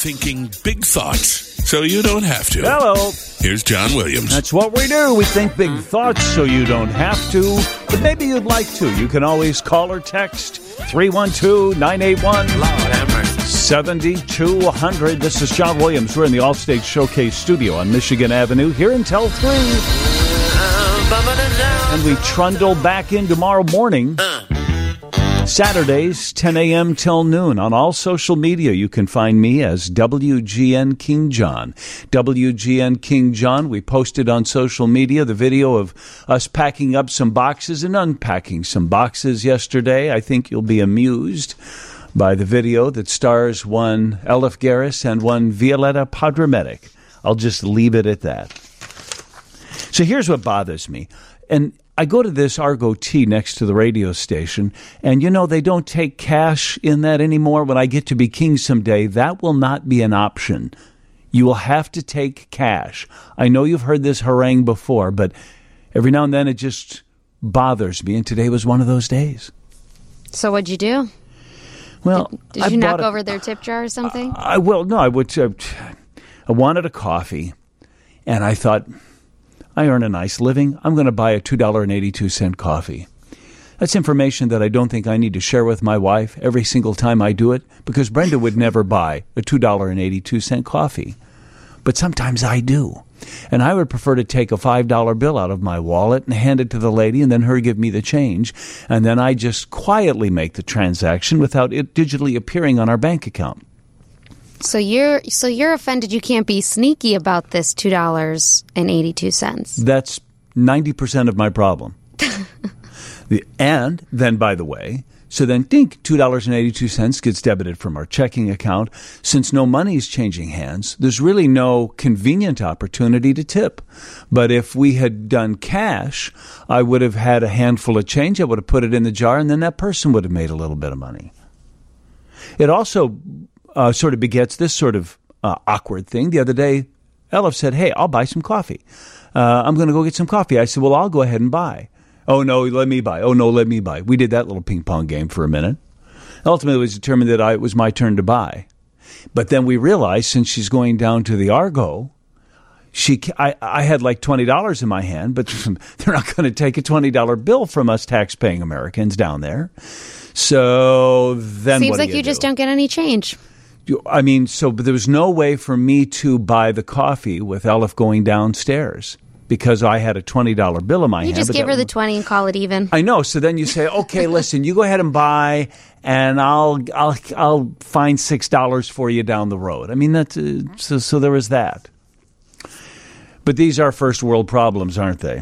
thinking big thoughts so you don't have to. Hello. Here's John Williams. That's what we do. We think big thoughts so you don't have to, but maybe you'd like to. You can always call or text 312-981-7200. This is John Williams. We're in the Allstate Showcase studio on Michigan Avenue here until 3. And we trundle back in tomorrow morning. Saturdays, 10 a.m. till noon. On all social media, you can find me as WGN King John. WGN King John. We posted on social media the video of us packing up some boxes and unpacking some boxes yesterday. I think you'll be amused by the video that stars one Elif Garris and one Violetta Padramedic. I'll just leave it at that. So here's what bothers me. And I go to this Argo Tea next to the radio station, and you know, they don't take cash in that anymore. When I get to be king someday, that will not be an option. You will have to take cash. I know you've heard this harangue before, but every now and then it just bothers me, and today was one of those days. So what'd you do? Well, did you knock over their tip jar or something? I wanted a coffee, and I thought, I earn a nice living. I'm going to buy a $2.82 coffee. That's information that I don't think I need to share with my wife every single time I do it, because Brenda would never buy a $2.82 coffee. But sometimes I do. And I would prefer to take a $5 bill out of my wallet and hand it to the lady, and then her give me the change. And then I just quietly make the transaction without it digitally appearing on our bank account. So you're offended you can't be sneaky about this $2.82. That's 90% of my problem. And then, by the way, so then think $2.82 gets debited from our checking account. Since no money is changing hands, there's really no convenient opportunity to tip. But if we had done cash, I would have had a handful of change. I would have put it in the jar, and then that person would have made a little bit of money. It also sort of begets this sort of awkward thing. The other day, Elif said, hey, I'll buy some coffee. I'm going to go get some coffee. I said, well, I'll go ahead and buy. Oh, no, let me buy. Oh, no, let me buy. We did that little ping pong game for a minute. Ultimately, it was determined that it was my turn to buy. But then we realized, since she's going down to the Argo, I had like $20 in my hand, but they're not going to take a $20 bill from us tax-paying Americans down there. So then seems like you just don't get any change. I mean, but there was no way for me to buy the coffee with Elif going downstairs because I had a $20 bill in my hand. You just give her the 20 and call it even. I know. So then you say, okay, listen, you go ahead and buy, and I'll find $6 for you down the road. I mean, that's so there was that. But these are first world problems, aren't they?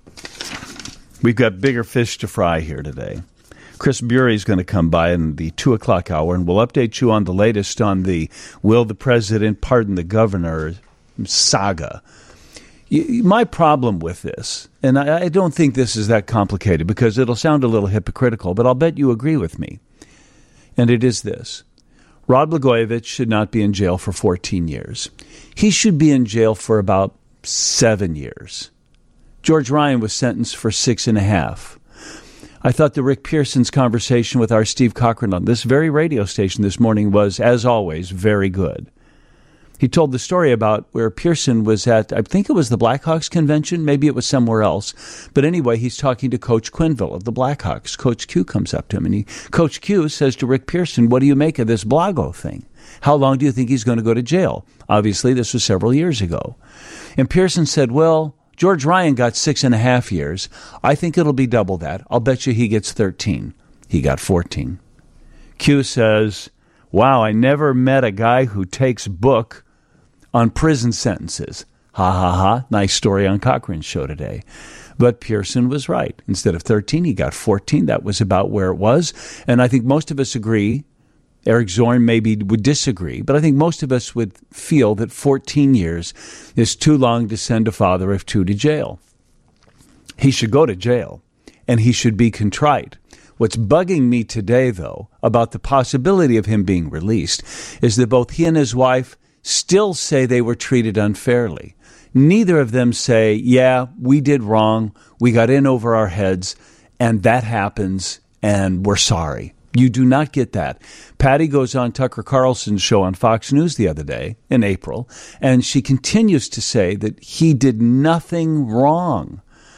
We've got bigger fish to fry here today. Chris Bury is going to come by in the 2 o'clock hour, and we'll update you on the latest on the will the president pardon the governor saga. My problem with this, and I don't think this is that complicated because it'll sound a little hypocritical, but I'll bet you agree with me, and it is this. Rod Blagojevich should not be in jail for 14 years. He should be in jail for about 7 years. George Ryan was sentenced for 6.5. I thought that Rick Pearson's conversation with our Steve Cochran on this very radio station this morning was, as always, very good. He told the story about where Pearson was at, I think it was the Blackhawks convention, maybe it was somewhere else. But anyway, he's talking to Coach Quenneville of the Blackhawks. Coach Q comes up to him, and Coach Q says to Rick Pearson, what do you make of this Blago thing? How long do you think he's going to go to jail? Obviously, this was several years ago. And Pearson said, well, George Ryan got 6.5 years. I think it'll be double that. I'll bet you he gets 13. He got 14. Q says, wow, I never met a guy who takes book on prison sentences. Ha, ha, ha. Nice story on Cochran's show today. But Pearson was right. Instead of 13, he got 14. That was about where it was. And I think most of us agree. Eric Zorn maybe would disagree, but I think most of us would feel that 14 years is too long to send a father of two to jail. He should go to jail, and he should be contrite. What's bugging me today, though, about the possibility of him being released is that both he and his wife still say they were treated unfairly. Neither of them say, yeah, we did wrong, we got in over our heads, and that happens, and we're sorry. You do not get that. Patty goes on Tucker Carlson's show on Fox News the other day in April, and she continues to say that he did nothing wrong.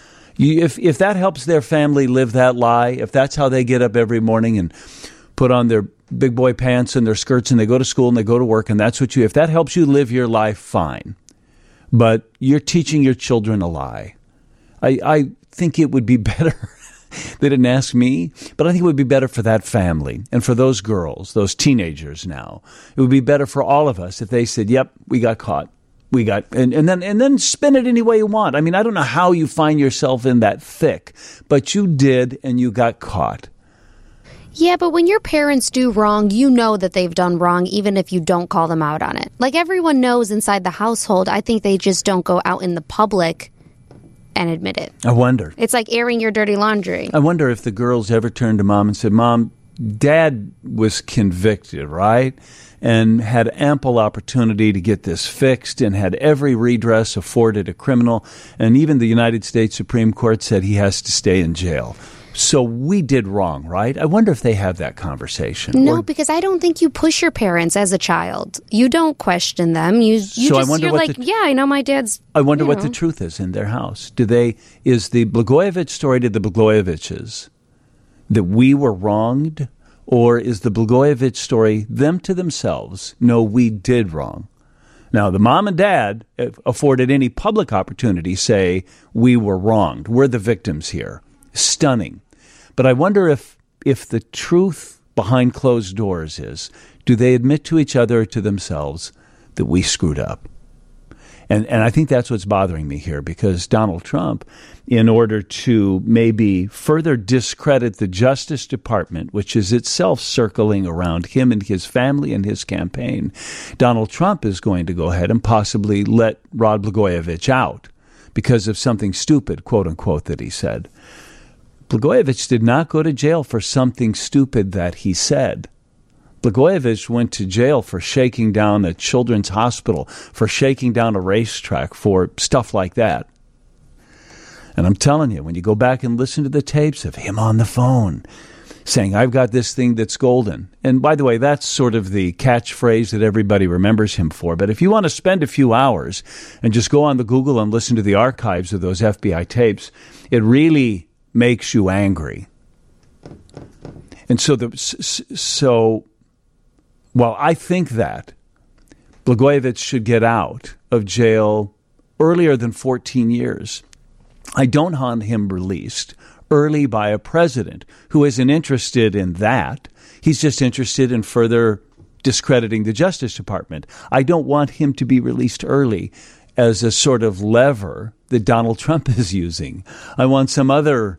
If that helps their family live that lie, if that's how they get up every morning and put on their big boy pants and their skirts and they go to school and they go to work and that's if that helps you live your life, fine. But you're teaching your children a lie. I think it would be better. They didn't ask me, but I think it would be better for that family and for those girls, those teenagers now. It would be better for all of us if they said, yep, we got caught. We got, and then spin it any way you want. I mean, I don't know how you find yourself in that thick, but you did and you got caught. Yeah, but when your parents do wrong, you know that they've done wrong, even if you don't call them out on it. Like everyone knows inside the household, I think they just don't go out in the public and admit it. I wonder. It's like airing your dirty laundry. I wonder if the girls ever turned to Mom and said, Mom, Dad was convicted, right? And had ample opportunity to get this fixed and had every redress afforded a criminal. And even the United States Supreme Court said he has to stay in jail. So we did wrong, right? I wonder if they have that conversation. No, because I don't think you push your parents as a child. You don't question them. You're like, yeah, I know my dad's... I wonder what the truth is in their house. Is the Blagojevich story to the Blagojeviches that we were wronged? Or is the Blagojevich story them to themselves? No, we did wrong. Now, the mom and dad, afforded any public opportunity, say we were wronged. We're the victims here. Stunning. But I wonder if the truth behind closed doors is, do they admit to each other or to themselves that we screwed up? And I think that's what's bothering me here, because Donald Trump, in order to maybe further discredit the Justice Department, which is itself circling around him and his family and his campaign, Donald Trump is going to go ahead and possibly let Rod Blagojevich out because of something stupid, quote unquote, that he said. Blagojevich did not go to jail for something stupid that he said. Blagojevich went to jail for shaking down a children's hospital, for shaking down a racetrack, for stuff like that. And I'm telling you, when you go back and listen to the tapes of him on the phone saying, I've got this thing that's golden. And by the way, that's sort of the catchphrase that everybody remembers him for. But if you want to spend a few hours and just go on the Google and listen to the archives of those FBI tapes, it really makes you angry. And so while I think that Blagojevich should get out of jail earlier than 14 years, I don't want him released early by a president who isn't interested in that. He's just interested in further discrediting the Justice Department. I don't want him to be released early as a sort of lever that Donald Trump is using. I want some other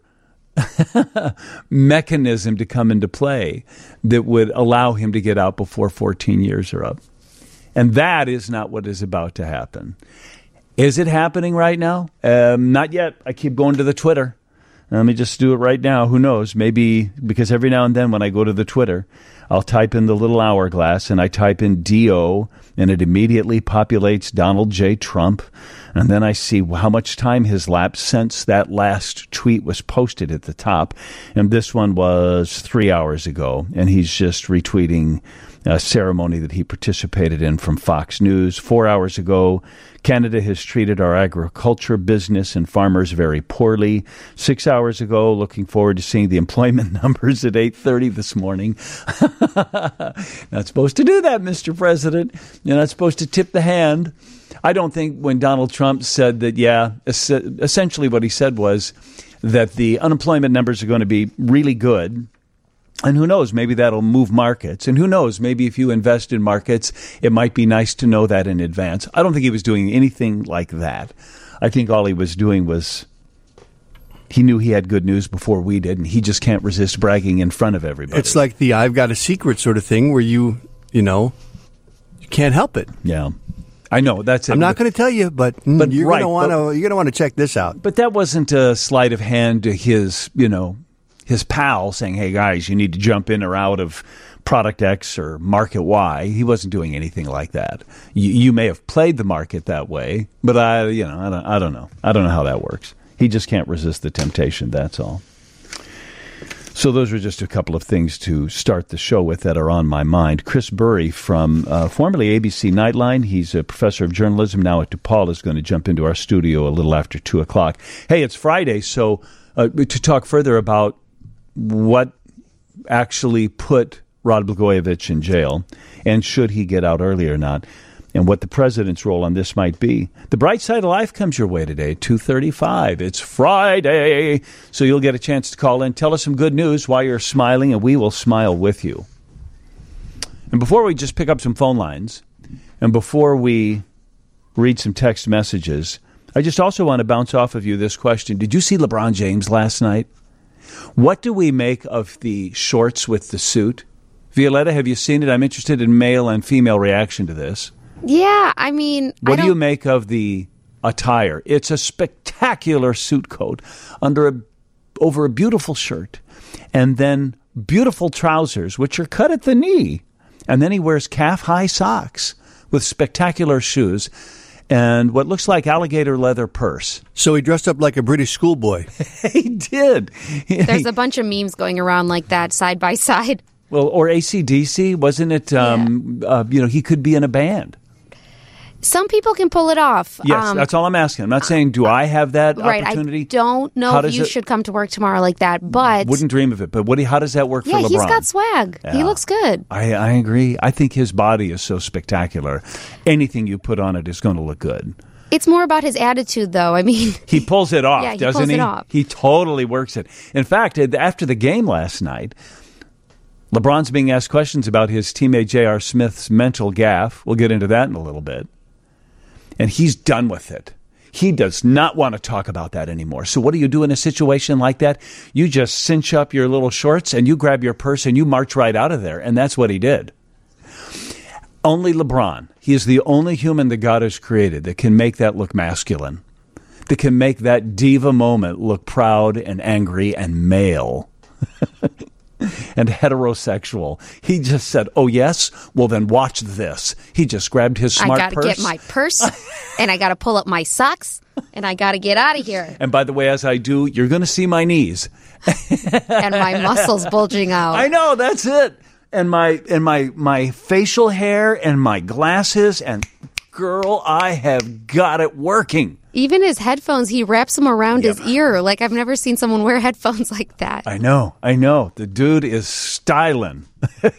mechanism to come into play that would allow him to get out before 14 years are up. And that is not what is about to happen. Is it happening right now? Not yet. I keep going to the Twitter. Let me just do it right now. Who knows? Maybe because every now and then when I go to the Twitter, I'll type in the little hourglass and I type in DO and it immediately populates Donald J. Trump. And then I see how much time has lapsed since that last tweet was posted at the top. And this one was 3 hours ago. And he's just retweeting a ceremony that he participated in from Fox News. 4 hours ago, Canada has treated our agriculture business and farmers very poorly. 6 hours ago, looking forward to seeing the employment numbers at 8:30 this morning. Not supposed to do that, Mr. President. You're not supposed to tip the hand. I don't think when Donald Trump said that, essentially what he said was that the unemployment numbers are going to be really good. And who knows, maybe that'll move markets. And who knows, maybe if you invest in markets, it might be nice to know that in advance. I don't think he was doing anything like that. I think all he was doing was he knew he had good news before we did, and he just can't resist bragging in front of everybody. It's like the I've got a secret sort of thing where you can't help it. Yeah. I know that's it. I'm not going to tell you, but you're going to want to check this out. But that wasn't a sleight of hand to his pal saying, "Hey guys, you need to jump in or out of product X or market Y." He wasn't doing anything like that. You may have played the market that way, but I don't know. I don't know how that works. He just can't resist the temptation. That's all. So those are just a couple of things to start the show with that are on my mind. Chris Burry from formerly ABC Nightline. He's a professor of journalism now at DePaul, is going to jump into our studio a little after 2 o'clock. Hey, it's Friday, so to talk further about what actually put Rod Blagojevich in jail and should he get out early or not, and what the president's role on this might be. The Bright Side of Life comes your way today, 2:35. It's Friday, so you'll get a chance to call in. Tell us some good news while you're smiling, and we will smile with you. And before we just pick up some phone lines, and before we read some text messages, I just also want to bounce off of you this question. Did you see LeBron James last night? What do we make of the shorts with the suit? Violetta, have you seen it? I'm interested in male and female reaction to this. Yeah, I mean, what do you make of the attire? It's a spectacular suit coat over a beautiful shirt, and then beautiful trousers, which are cut at the knee. And then he wears calf-high socks with spectacular shoes and what looks like alligator leather purse. So he dressed up like a British schoolboy. He did. There's a bunch of memes going around like that, side by side. Well, or AC/DC, wasn't it? He could be in a band. Some people can pull it off. Yes, that's all I'm asking. I'm not saying, do I have that opportunity? I don't know if you should come to work tomorrow like that, but... Wouldn't dream of it, but how does that work for LeBron? Yeah, he's got swag. Yeah. He looks good. I agree. I think his body is so spectacular. Anything you put on it is going to look good. It's more about his attitude, though. I mean... He pulls it off, doesn't he? Pulls it off. He totally works it. In fact, after the game last night, LeBron's being asked questions about his teammate J.R. Smith's mental gaffe. We'll get into that in a little bit. And he's done with it. He does not want to talk about that anymore. So what do you do in a situation like that? You just cinch up your little shorts and you grab your purse and you march right out of there. And that's what he did. Only LeBron. He is the only human that God has created that can make that look masculine, that can make that diva moment look proud and angry and male. And heterosexual. He just said, oh, yes? Well, then watch this. He just grabbed his smart purse. I got to get my purse, and I got to pull up my socks, and I got to get out of here. And by the way, as I do, you're going to see my knees. And my muscles bulging out. I know, that's it. And my facial hair and my glasses, and girl, I have got it working. Even his headphones, he wraps them around his ear. Like, I've never seen someone wear headphones like that. I know. The dude is styling.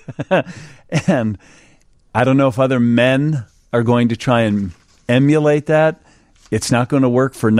And I don't know if other men are going to try and emulate that. It's not going to work for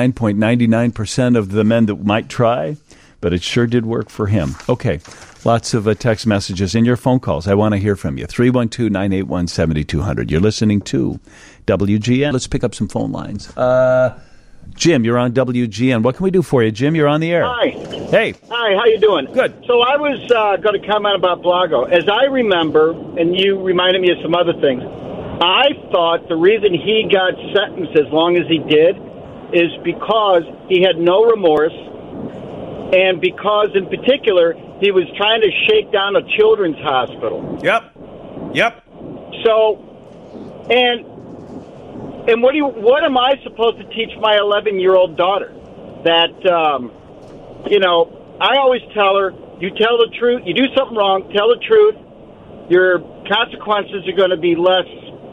99.99% of the men that might try, but it sure did work for him. Okay, lots of text messages and your phone calls. I want to hear from you. 312-981-7200. You're listening to WGN. Let's pick up some phone lines. Jim, you're on WGN. What can we do for you? Jim, you're on the air. Hi. Hey. Hi, how you doing? Good. So I was going to comment about Blago. As I remember, and you reminded me of some other things, I thought the reason he got sentenced as long as he did is because he had no remorse, and because, in particular, he was trying to shake down a children's hospital. Yep. So, and what am I supposed to teach my 11-year-old daughter? That, I always tell her, you tell the truth, you do something wrong, tell the truth, your consequences are going to be less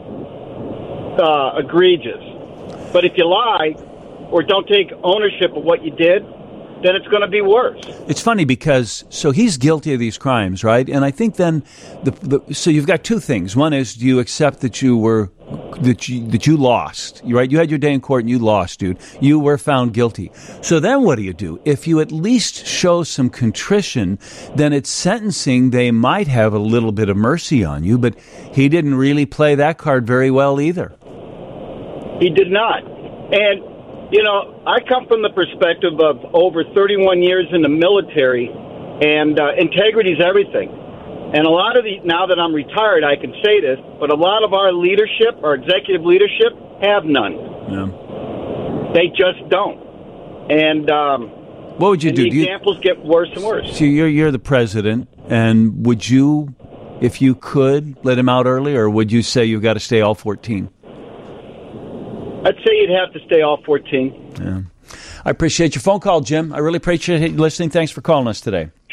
egregious. But if you lie or don't take ownership of what you did, then it's going to be worse. It's funny because, so he's guilty of these crimes, right? And I think then, so you've got two things. One is, do you accept that you lost, right? You had your day in court and you lost, dude. You were found guilty. So then what do? If you at least show some contrition, then at sentencing, they might have a little bit of mercy on you, but he didn't really play that card very well either. He did not. And I come from the perspective of over 31 years in the military, and integrity is everything. And a lot of now that I'm retired, I can say this, but a lot of our leadership, our executive leadership, have none. Yeah. They just don't. And what would you do? The examples get worse and worse. So you're the president, and would you, if you could, let him out early, or would you say you've got to stay all 14? I'd say you'd have to stay all 14. Yeah. I appreciate your phone call, Jim. I really appreciate you listening. Thanks for calling us today.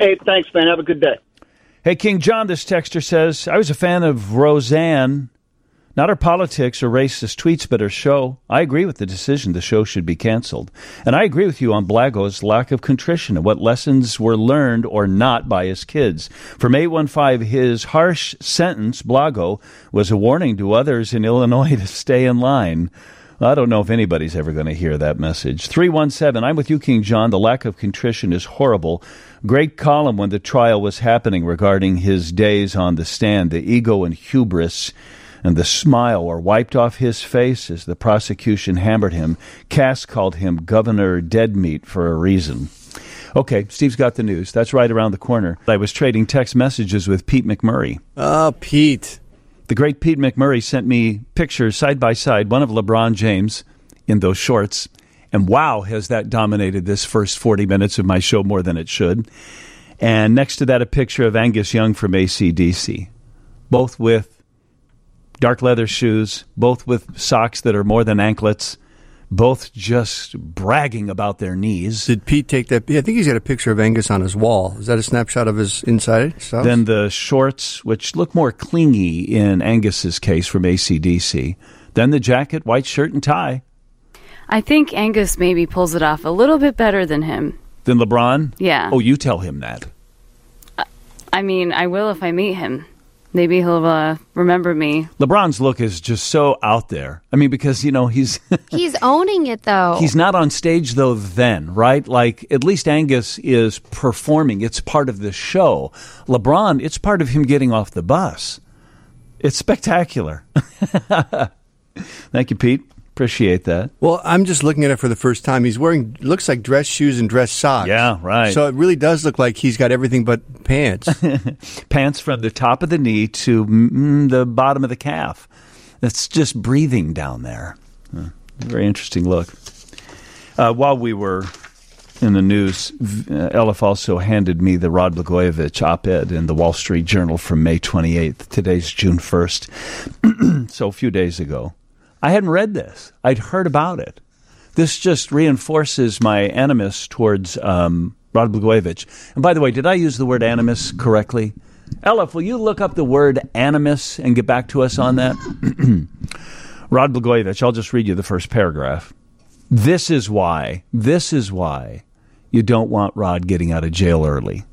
Hey, thanks, man. Have a good day. Hey, King John, this texter says, I was a fan of Roseanne. Not her politics or racist tweets, but her show. I agree with the decision the show should be canceled. And I agree with you on Blago's lack of contrition and what lessons were learned or not by his kids. From 815, his harsh sentence, Blago, was a warning to others in Illinois to stay in line. I don't know if anybody's ever going to hear that message. 317, I'm with you, King John. The lack of contrition is horrible. Great column when the trial was happening regarding his days on the stand. The ego and hubris and the smile were wiped off his face as the prosecution hammered him. Cass called him Governor Deadmeat for a reason. Okay, Steve's got the news. That's right around the corner. I was trading text messages with Pete McMurray. Oh, Pete. The great Pete McMurray sent me pictures side by side, one of LeBron James in those shorts. And wow, has that dominated this first 40 minutes of my show more than it should. And next to that, a picture of Angus Young from AC/DC, both with dark leather shoes, both with socks that are more than anklets, both just bragging about their knees. Did Pete take that? I think he's got a picture of Angus on his wall. Is that a snapshot of his inside stuff? Then the shorts, which look more clingy in Angus's case from AC/DC. Then the jacket, white shirt, and tie. I think Angus maybe pulls it off a little bit better than him. Than LeBron? Yeah. Oh, you tell him that. I mean, I will if I meet him. Maybe he'll remember me. LeBron's look is just so out there. I mean, because, you know, he's... He's owning it, though. He's not on stage, though, then, right? Like, at least Angus is performing. It's part of the show. LeBron, it's part of him getting off the bus. It's spectacular. Thank you, Pete. Appreciate that. Well, I'm just looking at it for the first time. He's wearing, looks like dress shoes and dress socks. Yeah, right. So it really does look like he's got everything but pants. Pants from the top of the knee to the bottom of the calf. It's just breathing down there. Very interesting look. While we were in the news, Elif also handed me the Rod Blagojevich op-ed in the Wall Street Journal from May 28th. Today's June 1st. So a few days ago. I hadn't read this. I'd heard about it. This just reinforces my animus towards Rod Blagojevich. And by the way, did I use the word animus correctly? Elif, will you look up the word animus and get back to us on that? Rod Blagojevich, I'll just read you the first paragraph. This is why you don't want Rod getting out of jail early.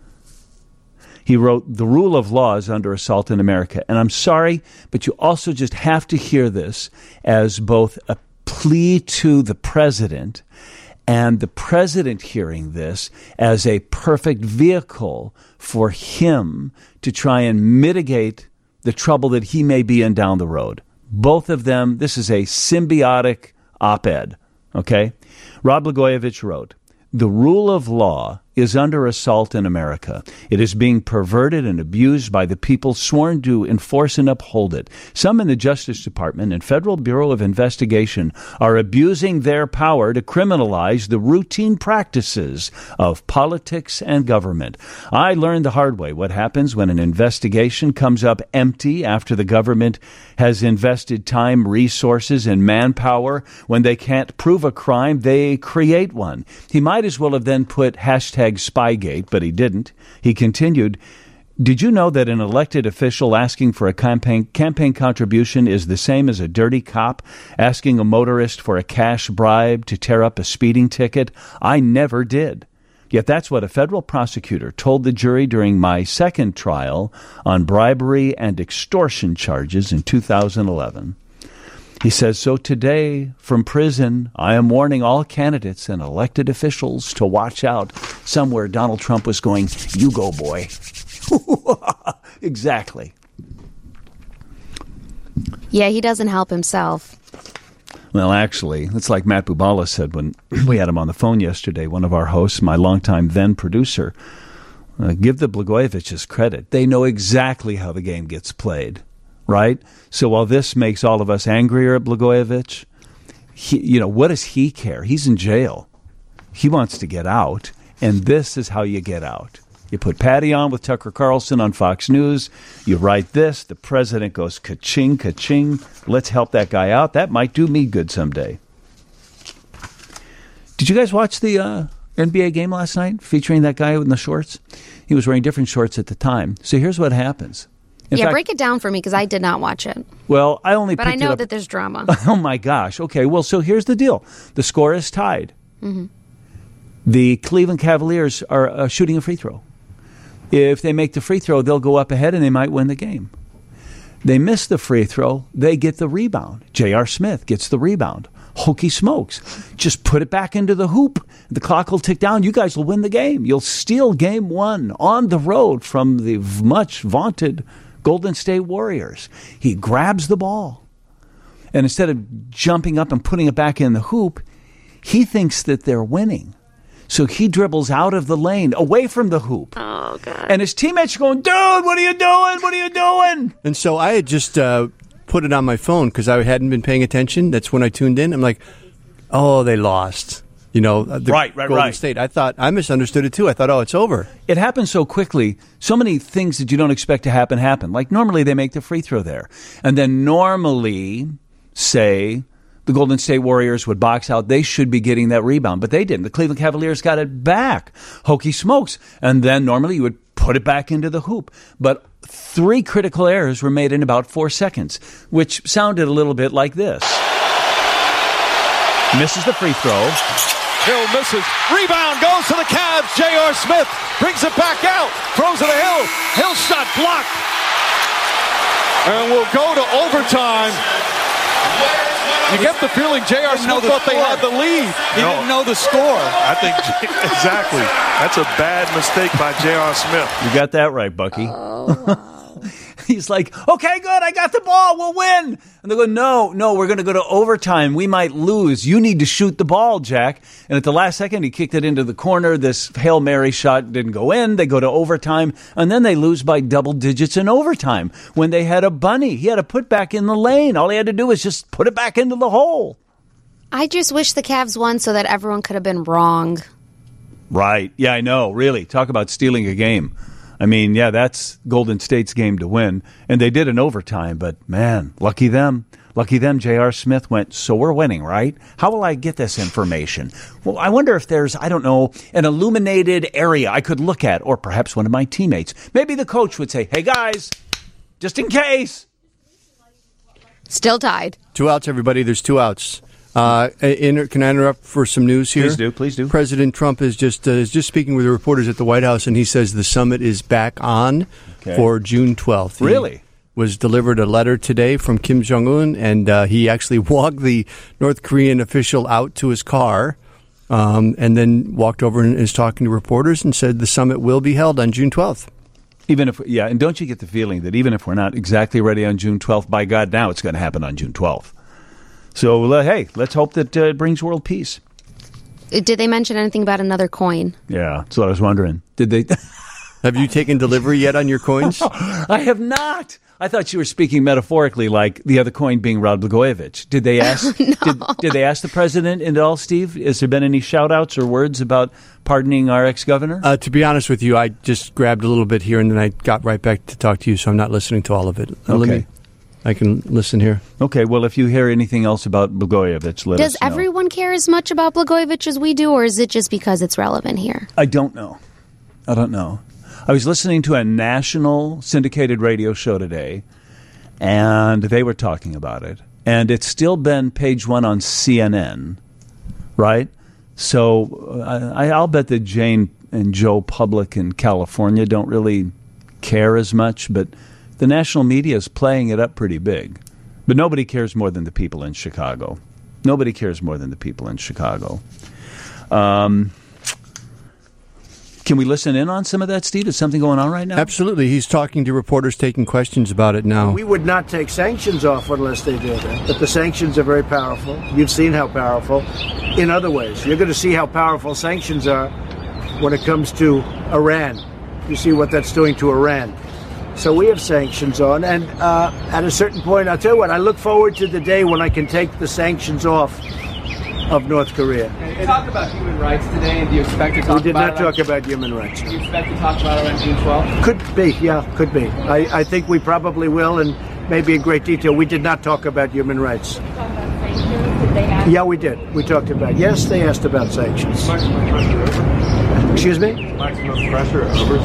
He wrote, the rule of law is under assault in America. And I'm sorry, but you also just have to hear this as both a plea to the president and the president hearing this as a perfect vehicle for him to try and mitigate the trouble that he may be in down the road. Both of them, this is a symbiotic op-ed, okay? Rod Blagojevich wrote, the rule of law is under assault in America. It is being perverted and abused by the people sworn to enforce and uphold it. Some in the Justice Department and Federal Bureau of Investigation are abusing their power to criminalize the routine practices of politics and government. I learned the hard way what happens when an investigation comes up empty after the government has invested time, resources, and manpower. When they can't prove a crime, they create one. He might as well have then put #Spygate, but he didn't. He continued, did you know that an elected official asking for a campaign contribution is the same as a dirty cop asking a motorist for a cash bribe to tear up a speeding ticket? I never did. Yet that's what a federal prosecutor told the jury during my second trial on bribery and extortion charges in 2011. He says, so today, from prison, I am warning all candidates and elected officials to watch out. Somewhere Donald Trump was going, you go, boy. Exactly. Yeah, he doesn't help himself. Well, actually, it's like Matt Bubala said when we had him on the phone yesterday, one of our hosts, my longtime then producer. Give the Blagojeviches credit. They know exactly how the game gets played, right? So while this makes all of us angrier at Blagojevich, what does he care? He's in jail. He wants to get out, and this is how you get out. You put Patty on with Tucker Carlson on Fox News. You write this. The president goes ka-ching, ka-ching. Let's help that guy out. That might do me good someday. Did you guys watch the NBA game last night featuring that guy in the shorts? He was wearing different shorts at the time. So here's what happens. In fact, break it down for me because I did not watch it. Well, I only But picked I know it up. that there's drama. Oh, my gosh. Okay, well, so here's the deal. The score is tied. Mm-hmm. The Cleveland Cavaliers are shooting a free throw. If they make the free throw, they'll go up ahead and they might win the game. They miss the free throw, they get the rebound. J.R. Smith gets the rebound. Hokey smokes. Just put it back into the hoop. The clock will tick down. You guys will win the game. You'll steal game one on the road from the much vaunted Golden State Warriors. He grabs the ball. And instead of jumping up and putting it back in the hoop, he thinks that they're winning. So he dribbles out of the lane, away from the hoop. Oh, God. And his teammates are going, dude, what are you doing? What are you doing? And so I had just put it on my phone because I hadn't been paying attention. That's when I tuned in. I'm like, oh, they lost. The Golden State. I misunderstood it too. I thought, oh, it's over. It happens so quickly. So many things that you don't expect to happen. Like normally they make the free throw there. And then normally, say, the Golden State Warriors would box out. They should be getting that rebound, but they didn't. The Cleveland Cavaliers got it back. Hokey smokes. And then normally you would put it back into the hoop. But 3 critical errors were made in about 4 seconds, which sounded a little bit like this. Misses the free throw. Hill misses. Rebound goes to the Cavs. J.R. Smith brings it back out. Throws it to Hill. Hill shot blocked. And we'll go to overtime. You get the feeling J.R. Smith thought they had the lead. He didn't know the score. I think, exactly. That's a bad mistake by J.R. Smith. You got that right, Bucky. Oh, wow. He's like, okay, good, I got the ball, we'll win. And they go, no, we're going to go to overtime. We might lose. You need to shoot the ball, Jack. And at the last second, he kicked it into the corner. This Hail Mary shot didn't go in. They go to overtime, and then they lose by double digits in overtime when they had a bunny. He had to put back in the lane. All he had to do was just put it back into the hole. I just wish the Cavs won so that everyone could have been wrong. Right. Yeah, I know. Really. Talk about stealing a game. I mean, yeah, that's Golden State's game to win. And they did in overtime, but man, lucky them. Lucky them, J.R. Smith went, so we're winning, right? How will I get this information? Well, I wonder if there's, I don't know, an illuminated area I could look at, or perhaps one of my teammates. Maybe the coach would say, hey, guys, just in case. Still tied. 2 outs, everybody. There's 2 outs. Can I interrupt for some news here? Please do. President Trump is just speaking with the reporters at the White House, and he says the summit is back on for June 12th. Really? He was delivered a letter today from Kim Jong-un, and he actually walked the North Korean official out to his car, and then walked over and is talking to reporters and said the summit will be held on June 12th. Even if, yeah, and don't you get the feeling that even if we're not exactly ready on June 12th, by God, now it's going to happen on June 12th. So, hey, let's hope that it brings world peace. Did they mention anything about another coin? Yeah, that's what I was wondering. Did they? Have you taken delivery yet on your coins? I have not. I thought you were speaking metaphorically, like the other coin being Rod Blagojevich. Did they ask? No. Did they ask the president at all, Steve? Has there been any shout-outs or words about pardoning our ex-governor? To be honest with you, I just grabbed a little bit here, and then I got right back to talk to you, so I'm not listening to all of it. Okay. I can listen here. Okay, well, if you hear anything else about Blagojevich, let us know. Does everyone care as much about Blagojevich as we do, or is it just because it's relevant here? I don't know. I was listening to a national syndicated radio show today, and they were talking about it. And it's still been page 1 on CNN, right? So I'll bet that Jane and Joe Public in California don't really care as much, but the national media is playing it up pretty big. But nobody cares more than the people in Chicago. Nobody cares more than the people in Chicago. Can we listen in on some of that, Steve? Is something going on right now? Absolutely. He's talking to reporters, taking questions about it now. We would not take sanctions off unless they did that. But the sanctions are very powerful. You've seen how powerful in other ways. You're going to see how powerful sanctions are when it comes to Iran. You see what that's doing to Iran. So we have sanctions on. And at a certain point, I'll tell you what, I look forward to the day when I can take the sanctions off of North Korea. You talked about human rights today, and do you expect to talk about it? We did not talk about human rights. Do you expect to talk about it on June 12th? Could be, yeah, could be. I think we probably will, and maybe in great detail. We did not talk about human rights. sanctions? Did they ask? Yeah, we did. We talked about. Yes, they asked about sanctions. Maximum pressure. Excuse me? Maximum pressure over.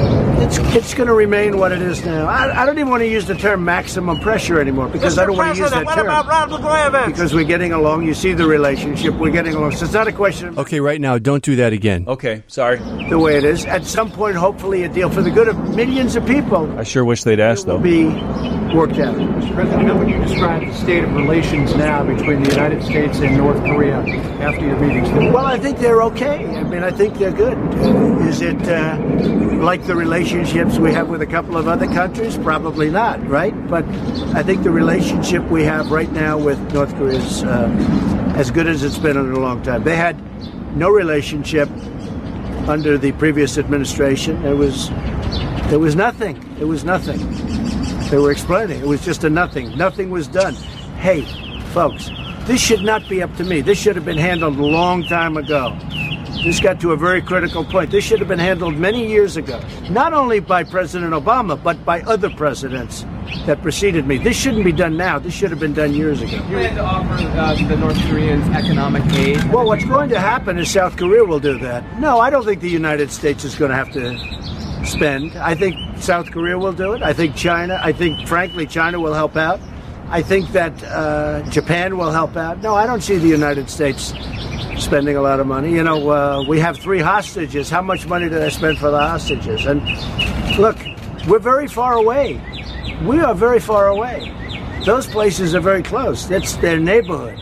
It's going to remain what it is now. I don't even want to use the term maximum pressure anymore because I don't want to use that term. What about Rod Blagojevich? Because we're getting along. You see the relationship. We're getting along. So it's not a question of Okay, right now, don't do that again. Okay, sorry. the way it is. At some point, hopefully, a deal for the good of millions of people I sure wish they'd asked, will though. be worked out. Mr. President, how would you describe the state of relations now between the United States and North Korea after your meetings today? Well, I think they're okay. I mean, I think they're good. Is it like the relationships we have with a couple of other countries? Probably not, right? But I think the relationship we have right now with North Korea is as good as it's been in a long time. They had no relationship under the previous administration. There was nothing. It was nothing. They were explaining. It was just a nothing. Nothing was done. Hey, folks, this should not be up to me. This should have been handled a long time ago. This got to a very critical point. This should have been handled many years ago, not only by President Obama, but by other presidents that preceded me. This shouldn't be done now. This should have been done years ago. You plan to offer the North Koreans economic aid? Well, what's going to happen is South Korea will do that. No, I don't think the United States is going to have to spend. I think South Korea will do it. I think China, frankly, China will help out. I think that Japan will help out. No, I don't see the United States spending a lot of money. You know, we have 3 hostages. How much money did I spend for the hostages? And look, we're very far away. We are very far away. Those places are very close. That's their neighborhood.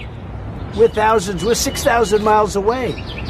We're 6,000 miles away.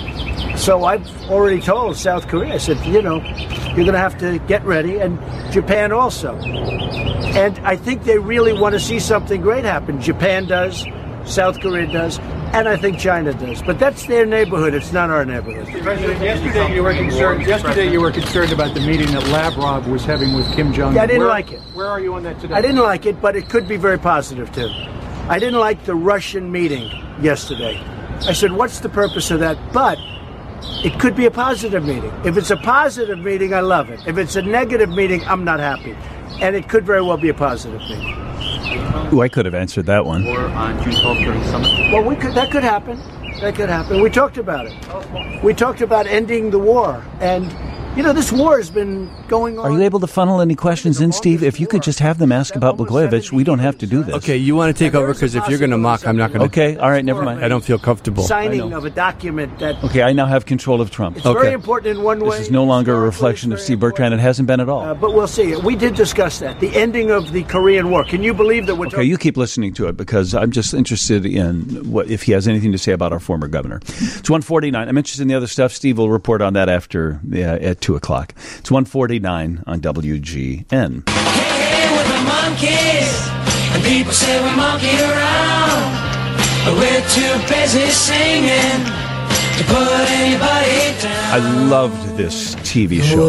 So I've already told South Korea, I said, you know, you're going to have to get ready, and Japan also. And I think they really want to see something great happen. Japan does, South Korea does, and I think China does. But that's their neighborhood. It's not our neighborhood. President, yesterday you were concerned about the meeting that Lavrov was having with Kim Jong-un. Yeah, I didn't like it. Where are you on that today? I didn't like it, but it could be very positive, too. I didn't like the Russian meeting yesterday. I said, what's the purpose of that? But it could be a positive meeting. If it's a positive meeting, I love it. If it's a negative meeting, I'm not happy. And it could very well be a positive meeting. Ooh, I could have answered that one. Or on June 12th during the summit? Well, that could happen. That could happen. We talked about it. We talked about ending the war. And, you know, this war has been going on. Are you able to funnel any questions in, Steve? If you could just have them ask about Blagojevich, we don't have to do this. Okay, you want to take over because if you're going to mock, I'm not going to. Okay, all right, never mind. I don't feel comfortable. Signing of a document that. Okay, I now have control of Trump. It's very important in one way. This is no longer a reflection of Steve Bertrand. It hasn't been at all. But we'll see. We did discuss that. The ending of the Korean War. Can you believe that we're Okay, you keep listening to it because I'm just interested in what if he has anything to say about our former governor. It's 1:49. I'm interested in the other stuff. Steve will report on that after at 2 o'clock. It's 1:49 on WGN. Hey, we're the monkeys, and people say we monkey around, but we're too busy singing to put anybody down. I loved this TV show.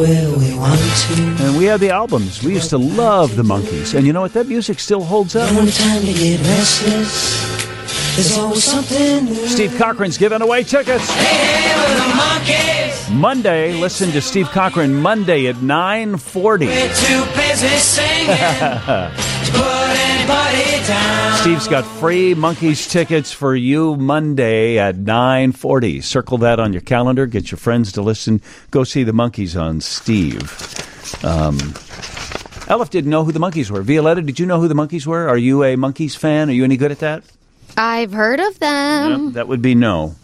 And we had the albums. We used to love the Monkees. And you know what? That music still holds up. One time to get restless, there's always something new. Steve Cochran's giving away tickets. Hey, we're the monkeys. Monday, listen to Steve Cochran Monday at 9:40. We're too busy singing to put anybody down. Steve's got free Monkees tickets for you Monday at 9:40. Circle that on your calendar. Get your friends to listen. Go see the Monkees on Steve. Elif didn't know who the Monkees were. Violetta, did you know who the Monkees were? Are you a Monkees fan? Are you any good at that? I've heard of them. Yep, that would be no.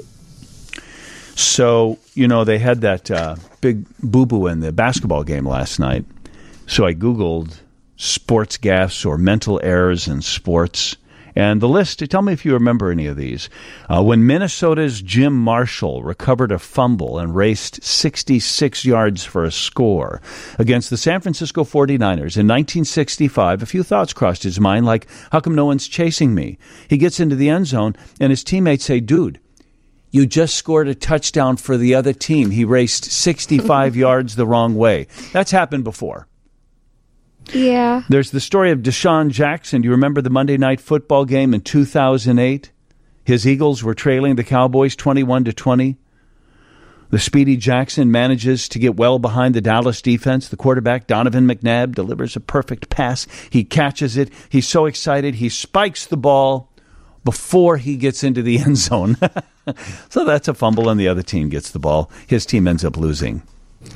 So, you know, they had that big boo-boo in the basketball game last night. So I Googled sports gaffes or mental errors in sports. And the list, tell me if you remember any of these. When Minnesota's Jim Marshall recovered a fumble and raced 66 yards for a score against the San Francisco 49ers in 1965, a few thoughts crossed his mind like, how come no one's chasing me? He gets into the end zone and his teammates say, dude, you just scored a touchdown for the other team. He raced 65 yards the wrong way. That's happened before. Yeah. There's the story of Deshaun Jackson. Do you remember the Monday Night Football game in 2008? His Eagles were trailing the Cowboys 21-20. The speedy Jackson manages to get well behind the Dallas defense. The quarterback, Donovan McNabb, delivers a perfect pass. He catches it. He's so excited. He spikes the ball. before he gets into the end zone. So that's a fumble, and the other team gets the ball. His team ends up losing.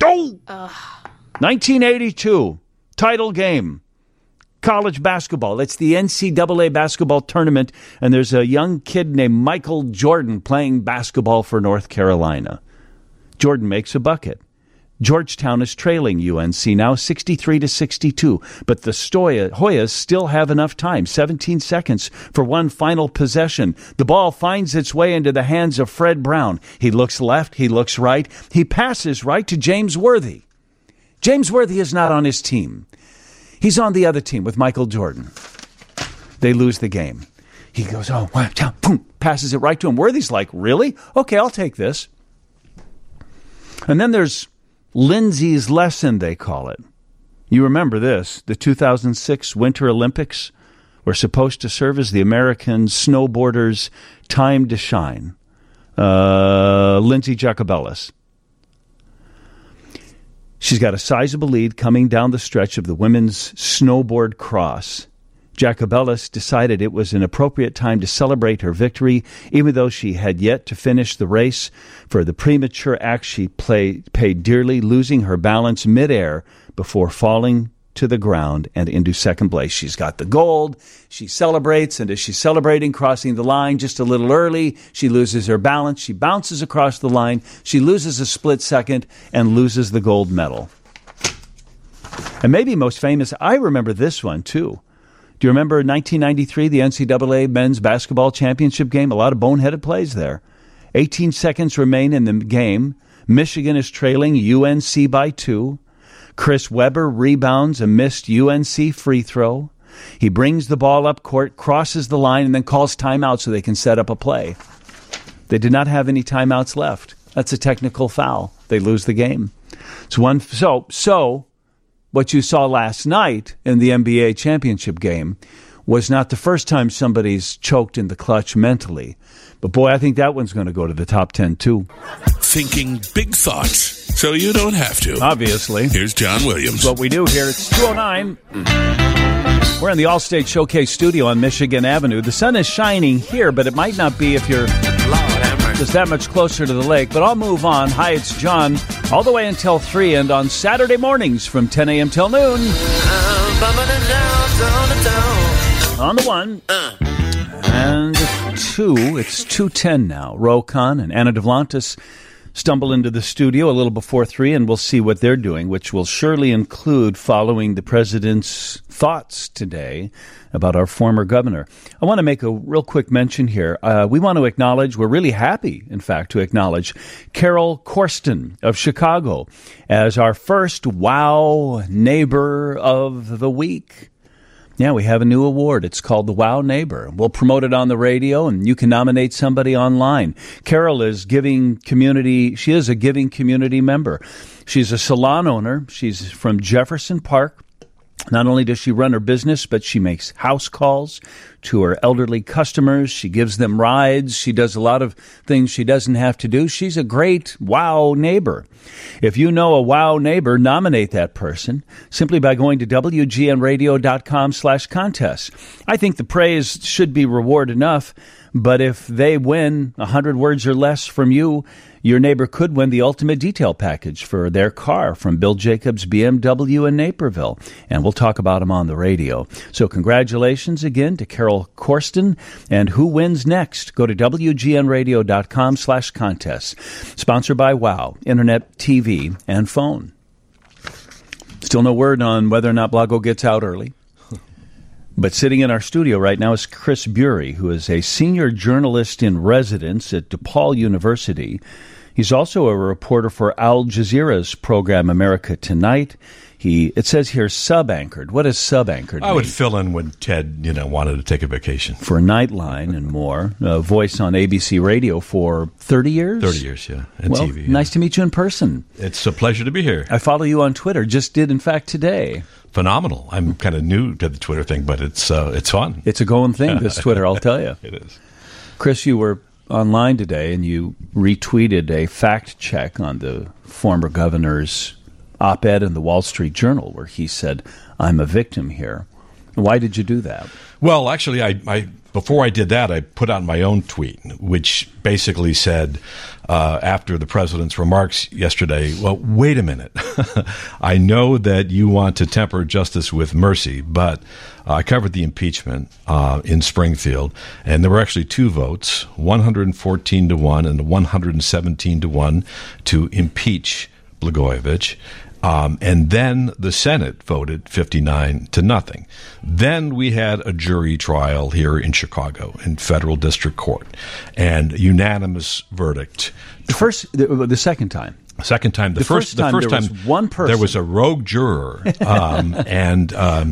1982, title game. College basketball. It's the NCAA basketball tournament, and there's a young kid named Michael Jordan playing basketball for North Carolina. Jordan makes a bucket. Georgetown is trailing UNC now 63-62, but the Hoyas still have enough time, 17 seconds for one final possession. The ball finds its way into the hands of Fred Brown. He looks left, he looks right, he passes right to James Worthy. James Worthy is not on his team. He's on the other team with Michael Jordan. They lose the game. He goes, boom, passes it right to him. Worthy's like, really? Okay, I'll take this. And then there's Lindsay's lesson, they call it. You remember this. The 2006 Winter Olympics were supposed to serve as the American snowboarders' time to shine. Lindsay Jacobellis. She's got a sizable lead coming down the stretch of the women's snowboard cross. Jacobellis decided it was an appropriate time to celebrate her victory, even though she had yet to finish the race. For the premature act, she paid dearly, losing her balance midair before falling to the ground and into second place. She's got the gold. She celebrates, and as she's celebrating, crossing the line just a little early, she loses her balance. She bounces across the line. She loses a split second and loses the gold medal. And maybe most famous, I remember this one too. Do you remember 1993, the NCAA men's basketball championship game? A lot of boneheaded plays there. 18 seconds remain in the game. Michigan is trailing UNC by 2. Chris Webber rebounds a missed UNC free throw. He brings the ball up court, crosses the line, and then calls timeout so they can set up a play. They did not have any timeouts left. That's a technical foul. They lose the game. So what you saw last night in the NBA championship game was not the first time somebody's choked in the clutch mentally. But boy, I think that one's going to go to the top 10 too. Thinking big thoughts so you don't have to. Obviously. Here's John Williams. What we do here, it's 2:09. We're in the Allstate Showcase studio on Michigan Avenue. The sun is shining here, but it might not be if you're just that much closer to the lake. But I'll move on. Hi, it's John, all the way until 3, and on Saturday mornings from 10 a.m. till noon. On the 1. And 2, it's 2:10 now. Rokon and Anna Devlantis stumble into the studio a little before 3, and we'll see what they're doing, which will surely include following the president's thoughts today about our former governor. I want to make a real quick mention here. We want to acknowledge, we're really happy, in fact, to acknowledge Carol Corsten of Chicago as our first WOW Neighbor of the Week. Yeah, we have a new award. It's called the WOW Neighbor. We'll promote it on the radio, and you can nominate somebody online. Carol is she is a giving community member. She's a salon owner. She's from Jefferson Park. Not only does she run her business, but she makes house calls to her elderly customers. She gives them rides. She does a lot of things she doesn't have to do. She's a great WOW neighbor. If you know a WOW neighbor, nominate that person simply by going to WGNradio.com/contest. I think the praise should be reward enough, but if they win 100 words or less from you, your neighbor could win the ultimate detail package for their car from Bill Jacobs BMW in Naperville. And we'll talk about him on the radio. So congratulations again to Carol Corsten. And who wins next? Go to WGNradio.com/contest. Sponsored by WOW, Internet, TV, and phone. Still no word on whether or not Blago gets out early. But sitting in our studio right now is Chris Bury, who is a senior journalist in residence at DePaul University. He's also a reporter for Al Jazeera's program America Tonight. It says here sub-anchored. What does sub-anchored mean? I would fill in when Ted, wanted to take a vacation. For Nightline and more. A voice on ABC Radio for 30 years? 30 years, yeah. And TV. Yeah. Nice to meet you in person. It's a pleasure to be here. I follow you on Twitter. Just did, in fact, today. Phenomenal. I'm kind of new to the Twitter thing, but it's fun. It's a going thing, this Twitter, I'll tell you. It is. Chris, you were online today, and you retweeted a fact check on the former governor's op-ed in the Wall Street Journal where he said, "I'm a victim here." Why did you do that? Well, actually, I before I did that, I put out my own tweet, which basically said, after the president's remarks yesterday, well, wait a minute. I know that you want to temper justice with mercy, but I covered the impeachment in Springfield, and there were actually 2 votes, 114-1 and 117-1 to impeach Blagojevich. And then the Senate voted 59-0. Then we had a jury trial here in Chicago in federal district court, and unanimous verdict. The second time. Second time. The first time there was one person. There was a rogue juror, and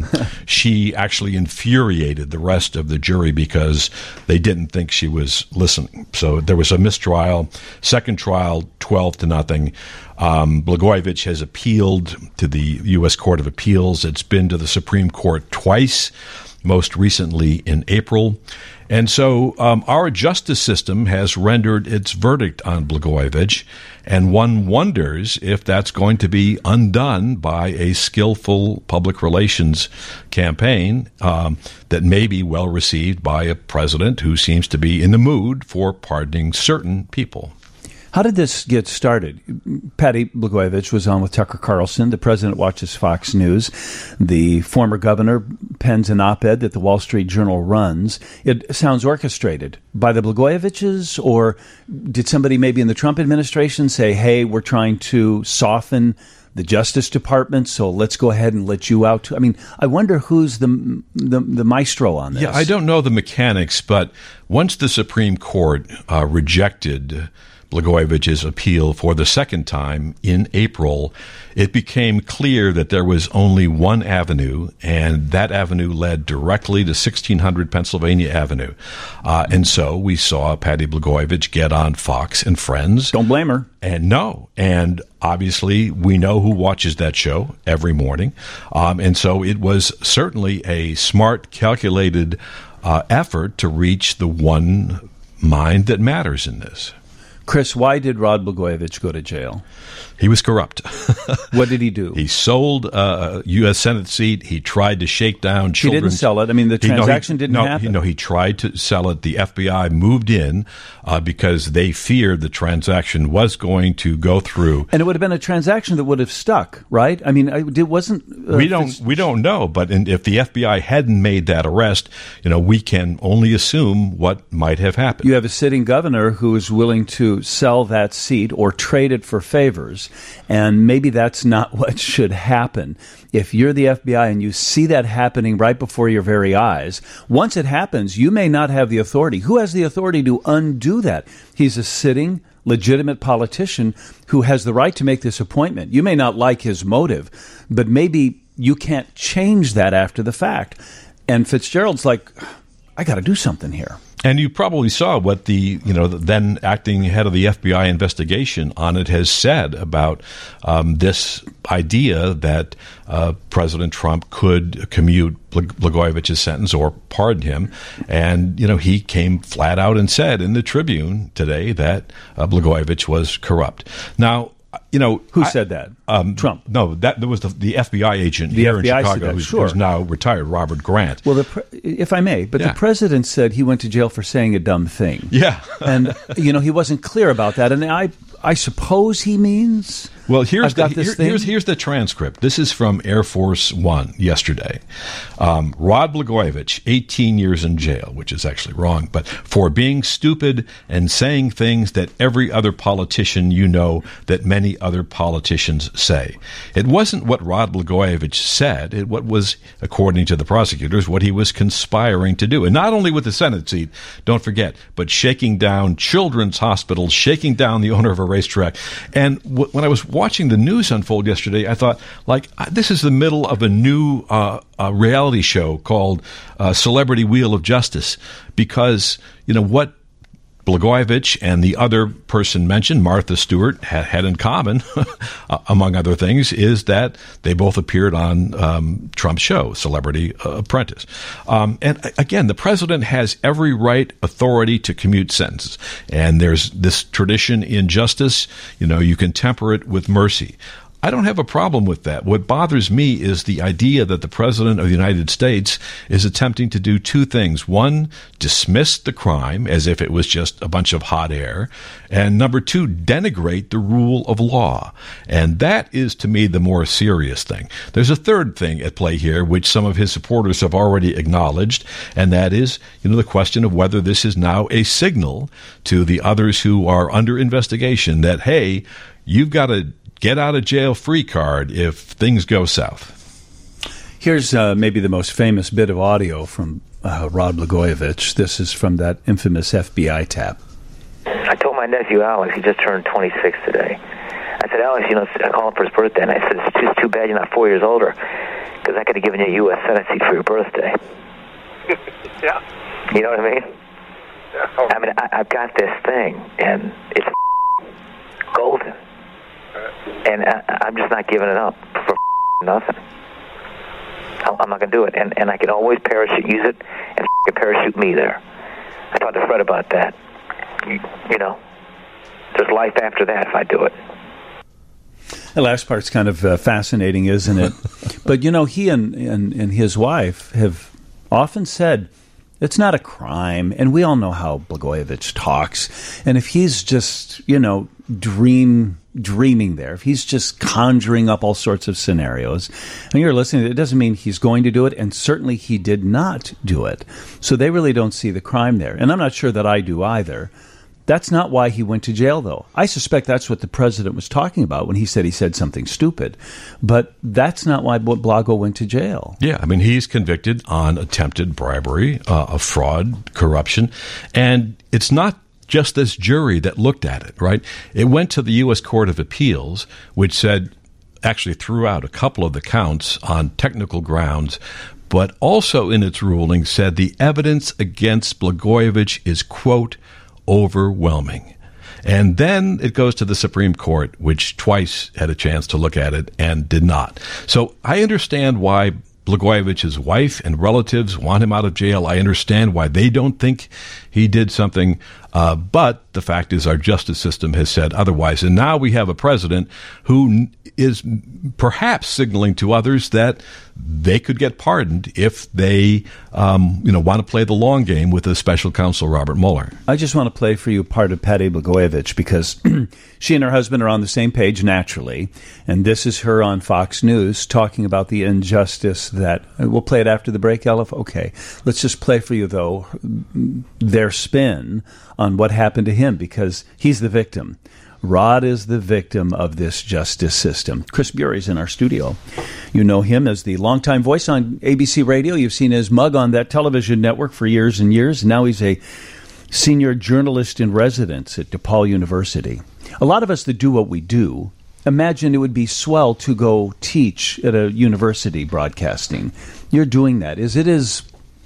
she actually infuriated the rest of the jury because they didn't think she was listening. So there was a mistrial. Second trial, 12-0. Blagojevich has appealed to the U.S. Court of Appeals. It's been to the Supreme Court twice, most recently in April. And so our justice system has rendered its verdict on Blagojevich, and one wonders if that's going to be undone by a skillful public relations campaign that may be well received by a president who seems to be in the mood for pardoning certain people. How did this get started? Patty Blagojevich was on with Tucker Carlson. The president watches Fox News. The former governor pens an op-ed that the Wall Street Journal runs. It sounds orchestrated by the Blagojeviches, or did somebody maybe in the Trump administration say, hey, we're trying to soften the Justice Department, so let's go ahead and let you out too? I mean, I wonder who's the maestro on this. Yeah, I don't know the mechanics, but once the Supreme Court rejected Blagojevich's appeal for the second time in April, it became clear that there was only one avenue, and that avenue led directly to 1600 Pennsylvania Avenue. And so we saw Patty Blagojevich get on Fox and Friends. Don't blame her. And obviously we know who watches that show every morning. And so it was certainly a smart, calculated effort to reach the one mind that matters in this. Chris, why did Rod Blagojevich go to jail? He was corrupt. What did he do? He sold a U.S. Senate seat. He tried to shake down children. He didn't sell it. I mean, the transaction didn't happen. He tried to sell it. The FBI moved in because they feared the transaction was going to go through. And it would have been a transaction that would have stuck, right? I mean, it wasn't. We don't know. But if the FBI hadn't made that arrest, we can only assume what might have happened. You have a sitting governor who is willing to sell that seat or trade it for favors. And maybe that's not what should happen. If you're the FBI and you see that happening right before your very eyes, once it happens, you may not have the authority. Who has the authority to undo that? He's a sitting, legitimate politician who has the right to make this appointment. You may not like his motive, but maybe you can't change that after the fact. And Fitzgerald's like, I got to do something here. And you probably saw what the then acting head of the FBI investigation on it has said about this idea that President Trump could commute Blagojevich's sentence or pardon him. And, he came flat out and said in the Tribune today that Blagojevich was corrupt. Now, who said that? Trump. No, that was the FBI agent here in Chicago who's now retired, Robert Grant. Well, if I may, but the president said he went to jail for saying a dumb thing. Yeah. And, he wasn't clear about that. And I suppose he means... Well, here's the transcript. This is from Air Force One yesterday. Rod Blagojevich, 18 years in jail, which is actually wrong, but for being stupid and saying things that every other politician that many other politicians say. It wasn't what Rod Blagojevich said. It was, according to the prosecutors, what he was conspiring to do. And not only with the Senate seat, don't forget, but shaking down children's hospitals, shaking down the owner of a racetrack. And when I was watching the news unfold yesterday, I thought, this is the middle of a new reality show called Celebrity Wheel of Justice, because, what Blagojevich and the other person mentioned, Martha Stewart, had in common, among other things, is that they both appeared on Trump's show, Celebrity Apprentice. And again, the president has every right, authority to commute sentences. And there's this tradition in justice, you can temper it with mercy. I don't have a problem with that. What bothers me is the idea that the President of the United States is attempting to do two things. One, dismiss the crime as if it was just a bunch of hot air. And number two, denigrate the rule of law. And that is, to me, the more serious thing. There's a third thing at play here, which some of his supporters have already acknowledged, and that is, the question of whether this is now a signal to the others who are under investigation that, hey, you've got a get out of jail free card if things go south. Here's maybe the most famous bit of audio from Rod Blagojevich. This is from that infamous FBI tap. I told my nephew Alex, he just turned 26 today. I said, Alex, I called him for his birthday, and I said, it's too bad you're not 4 years older, because I could have given you a U.S. Senate seat for your birthday. Yeah. You know what I mean? Yeah. I mean, I've got this thing, and it's golden. And I'm just not giving it up for nothing. I'm not going to do it. And I can always use it and parachute me there. I talked to Fred about that. There's life after that if I do it. The last part's kind of fascinating, isn't it? But, he and his wife have often said, it's not a crime, and we all know how Blagojevich talks. And if he's just, dreaming there, if he's just conjuring up all sorts of scenarios, and you're listening, it doesn't mean he's going to do it, and certainly he did not do it. So they really don't see the crime there. And I'm not sure that I do either. That's not why he went to jail, though. I suspect that's what the president was talking about when he said something stupid. But that's not why Blago went to jail. Yeah, I mean, he's convicted on attempted bribery, of fraud, corruption. And it's not just this jury that looked at it, right? It went to the U.S. Court of Appeals, which actually threw out a couple of the counts on technical grounds, but also in its ruling said the evidence against Blagojevich is, quote, overwhelming. And then it goes to the Supreme Court, which twice had a chance to look at it and did not. So I understand why Blagojevich's wife and relatives want him out of jail. I understand why they don't think he did something. But the fact is our justice system has said otherwise. And now we have a president who is perhaps signaling to others that they could get pardoned if they, want to play the long game with the special counsel, Robert Mueller. I just want to play for you part of Patty Blagojevich because she and her husband are on the same page naturally. And this is her on Fox News talking about the injustice that we'll play it after the break, Elif. Okay. Let's just play for you, though, their spin on what happened to him because he's the victim. Rod is the victim of this justice system. Chris Bury's in our studio. You know him as the longtime voice on ABC Radio. You've seen his mug on that television network for years and years. Now he's a senior journalist in residence at DePaul University. A lot of us that do what we do imagine it would be swell to go teach at a university broadcasting. You're doing that. Is it as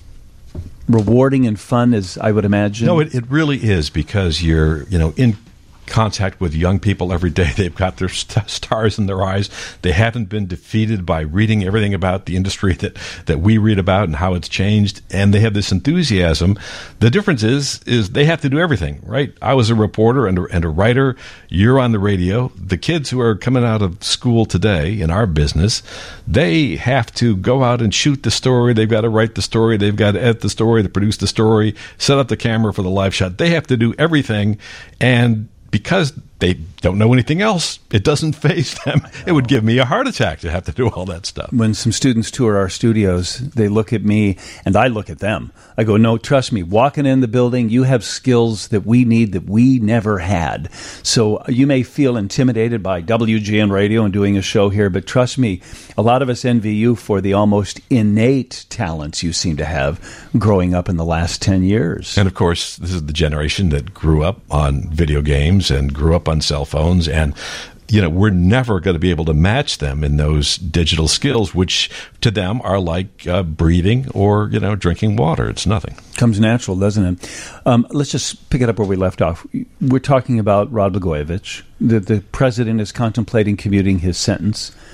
rewarding and fun as I would imagine? No, it really is because you're, in contact with young people every day. They've got their stars in their eyes. They haven't been defeated by reading everything about the industry that we read about and how it's changed. And they have this enthusiasm. The difference is they have to do everything, right? I was a reporter and a writer. You're on the radio. The kids who are coming out of school today in our business, they have to go out and shoot the story. They've got to write the story. They've got to edit the story, to produce the story, set up the camera for the live shot. They have to do everything. And because they don't know anything else, it doesn't faze them. It would give me a heart attack to have to do all that stuff. When some students tour our studios, they look at me and I look at them. I go, no, trust me, walking in the building, you have skills that we need that we never had. So you may feel intimidated by WGN Radio and doing a show here, but trust me, a lot of us envy you for the almost innate talents you seem to have growing up in the last 10 years. And of course, this is the generation that grew up on video games and grew up on cell phones, and we're never going to be able to match them in those digital skills, which to them are like breathing or drinking water. It's nothing. Comes natural, doesn't it? Let's just pick it up where we left off. We're talking about Rod Blagojevich. The president is contemplating commuting his sentence,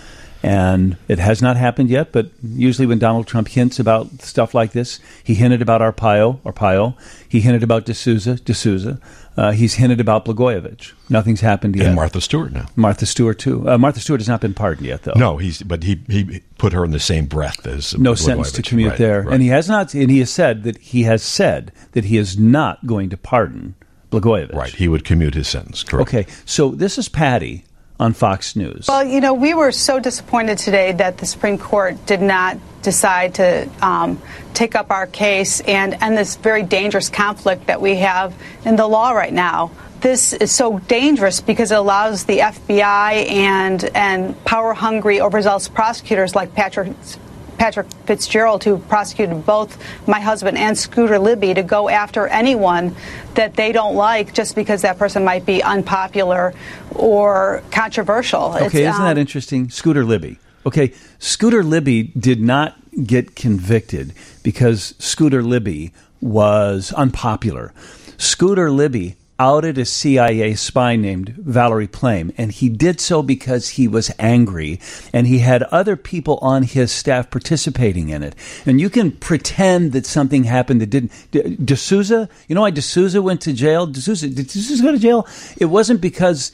And it has not happened yet, but usually when Donald Trump hints about stuff like this, he hinted about Arpaio. He hinted about D'Souza. He's hinted about Blagojevich. Nothing's happened yet. And Martha Stewart now. Martha Stewart, too. Martha Stewart has not been pardoned yet, though. No, but he put her in the same breath as no Blagojevich. sentence to commute there. Right. And he has not, and he has said that he is not going to pardon Blagojevich. Right, he would commute his sentence, correct. Okay, so this is Patty on Fox News. Well, we were so disappointed today that the Supreme Court did not decide to take up our case and end this very dangerous conflict that we have in the law right now. This is so dangerous because it allows the FBI and power-hungry, overzealous prosecutors like Patrick Fitzgerald, who prosecuted both my husband and Scooter Libby, to go after anyone that they don't like just because that person might be unpopular or controversial. Okay, isn't that interesting? Scooter Libby. Okay, Scooter Libby did not get convicted because Scooter Libby was unpopular. Scooter Libby outed a CIA spy named Valerie Plame, and he did so because he was angry, and he had other people on his staff participating in it. And you can pretend that something happened that didn't. D'Souza, you know why D'Souza went to jail? Did D'Souza go to jail? It wasn't because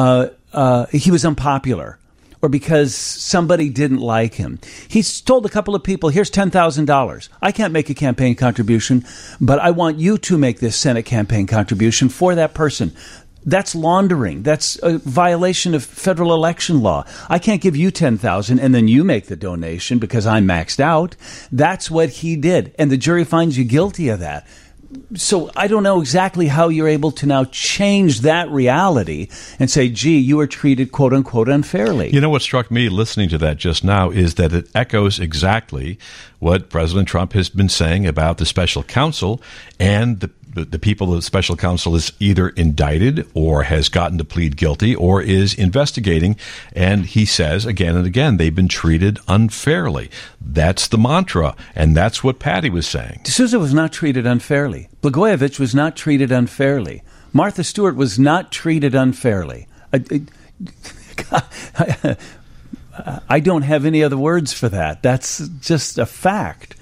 he was unpopular or because somebody didn't like him. He's told a couple of people, here's $10,000. I can't make a campaign contribution, but I want you to make this Senate campaign contribution for that person. That's laundering. That's a violation of federal election law. I can't give you $10,000 and then you make the donation because I'm maxed out. That's what he did. And the jury finds you guilty of that. So I don't know exactly how you're able to now change that reality and say, gee, you were treated, quote unquote, unfairly. You know what struck me listening to that just now is that it echoes exactly what President Trump has been saying about the special counsel and the people the special counsel is either indicted or has gotten to plead guilty or is investigating. And he says again and again, they've been treated unfairly. That's the mantra. And that's what Patty was saying. D'Souza was not treated unfairly. Blagojevich was not treated unfairly. Martha Stewart was not treated unfairly. I don't have any other words for that. That's just a fact.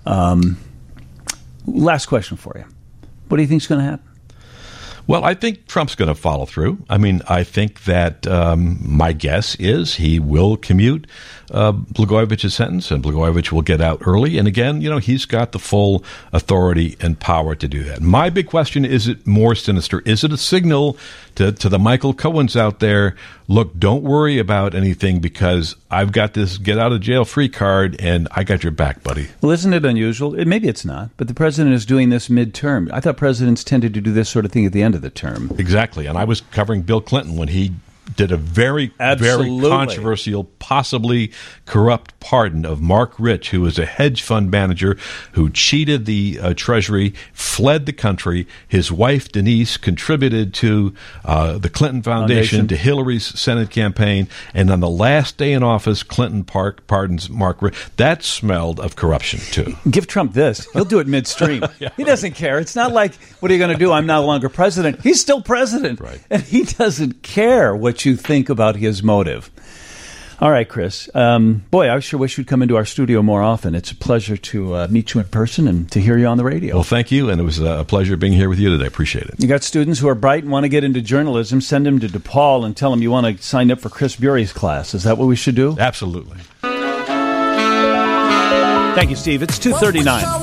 Last question for you. What do you think is going to happen? Well, I think Trump's going to follow through. I mean, I think that my guess is he will commute Blagojevich's sentence, and Blagojevich will get out early. And again, he's got the full authority and power to do that. My big question, is it more sinister? Is it a signal to the Michael Cohens out there, look, don't worry about anything because I've got this get out of jail free card and I got your back, buddy? Well, isn't it unusual? Maybe it's not, but the president is doing this midterm. I thought presidents tended to do this sort of thing at the end of the term. Exactly. And I was covering Bill Clinton when he did a very controversial, possibly corrupt pardon of Mark Rich, who was a hedge fund manager who cheated the Treasury, fled the country. His wife, Denise, contributed to the Clinton Foundation, to Hillary's Senate campaign. And on the last day in office, Clinton pardons Mark Rich. That smelled of corruption, too. Give Trump this. He'll do it midstream. Yeah, he doesn't care. It's not like, what are you going to do? I'm no longer president. He's still president. Right. And he doesn't care what you think about his motive. All right, Chris. Boy, I sure wish you'd come into our studio more often. It's a pleasure to meet you in person and to hear you on the radio. Well, thank you, and it was a pleasure being here with you today. Appreciate it. You got students who are bright and want to get into journalism, send them to DePaul and tell them you want to sign up for Chris Bury's class. Is that what we should do? Absolutely. Thank you, Steve. It's 2:39.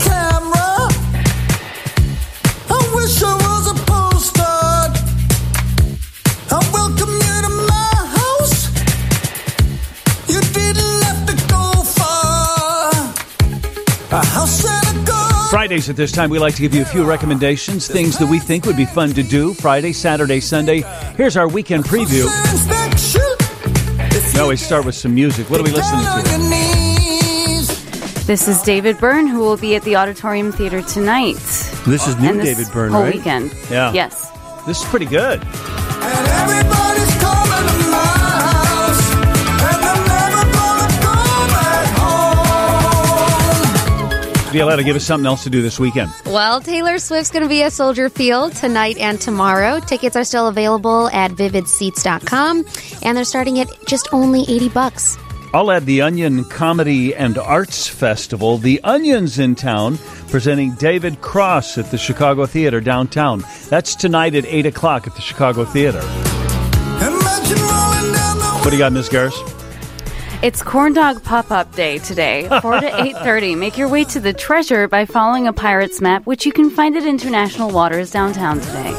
Fridays at this time, we like to give you a few recommendations, things that we think would be fun to do Friday, Saturday, Sunday. Here's our weekend preview. We always start with some music. What are we listening to? This is David Byrne, who will be at the Auditorium Theater tonight. This is new David Byrne, whole right? Weekend. Yeah. Yes. This is pretty good. Violetta, give us something else to do this weekend. Well, Taylor Swift's going to be at Soldier Field tonight and tomorrow. Tickets are still available at vividseats.com, and they're starting at just only $80. I'll add the Onion Comedy and Arts Festival. The Onion's in town, presenting David Cross at the Chicago Theater downtown. That's tonight at 8 o'clock at the Chicago Theater. What do you got, Ms. Garris? It's Corn Dog Pop-Up Day today, 4 to 8:30. Make your way to the treasure by following a pirate's map, which you can find at International Waters downtown today.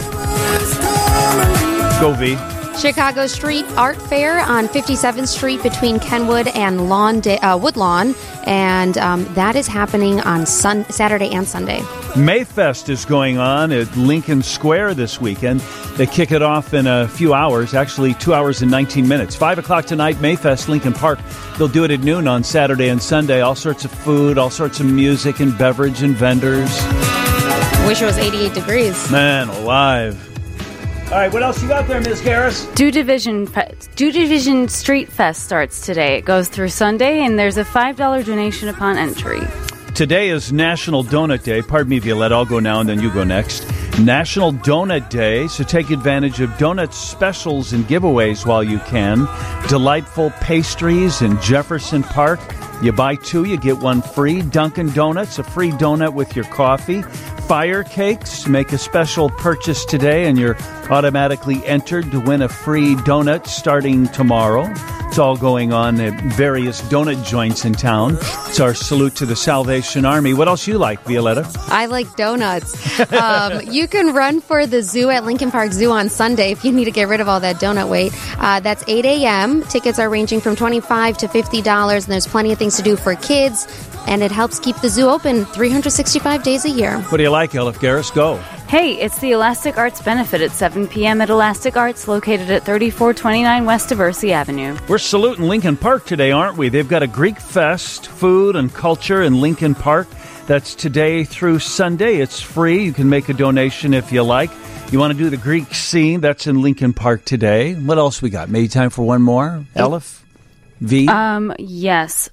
Go, V. Chicago Street Art Fair on 57th Street between Kenwood and Woodlawn, and that is happening on Saturday and Sunday. Mayfest is going on at Lincoln Square this weekend. They kick it off in a few hours, actually 2 hours and 19 minutes. 5 o'clock tonight, Mayfest, Lincoln Park. They'll do it at noon on Saturday and Sunday. All sorts of food, all sorts of music and beverage and vendors. Wish it was 88 degrees. Man alive. All right, what else you got there, Ms. Harris? Dew Division Street Fest starts today. It goes through Sunday, and there's a $5 donation upon entry. Today is National Donut Day. Pardon me, Violetta. I'll go now, and then you go next. National Donut Day, so take advantage of donut specials and giveaways while you can. Delightful pastries in Jefferson Park. You buy two, you get one free. Dunkin' Donuts, a free donut with your coffee. Fire Cakes, make a special purchase today and you're automatically entered to win a free donut starting tomorrow. It's all going on at various donut joints in town. It's our salute to the Salvation Army. What else you like, Violetta? I like donuts. You can run for the zoo at Lincoln Park Zoo on Sunday if you need to get rid of all that donut weight. That's 8 a.m. Tickets are ranging from $25 to $50, and there's plenty of things to do for kids. And it helps keep the zoo open 365 days a year. What do you like, Elif Garris? Go. Hey, it's the Elastic Arts Benefit at 7 p.m. at Elastic Arts, located at 3429 West Diversey Avenue. We're saluting Lincoln Park today, aren't we? They've got a Greek fest, food and culture in Lincoln Park. That's today through Sunday. It's free. You can make a donation if you like. You want to do the Greek scene? That's in Lincoln Park today. What else we got? Maybe time for one more? Elif? V? Yes.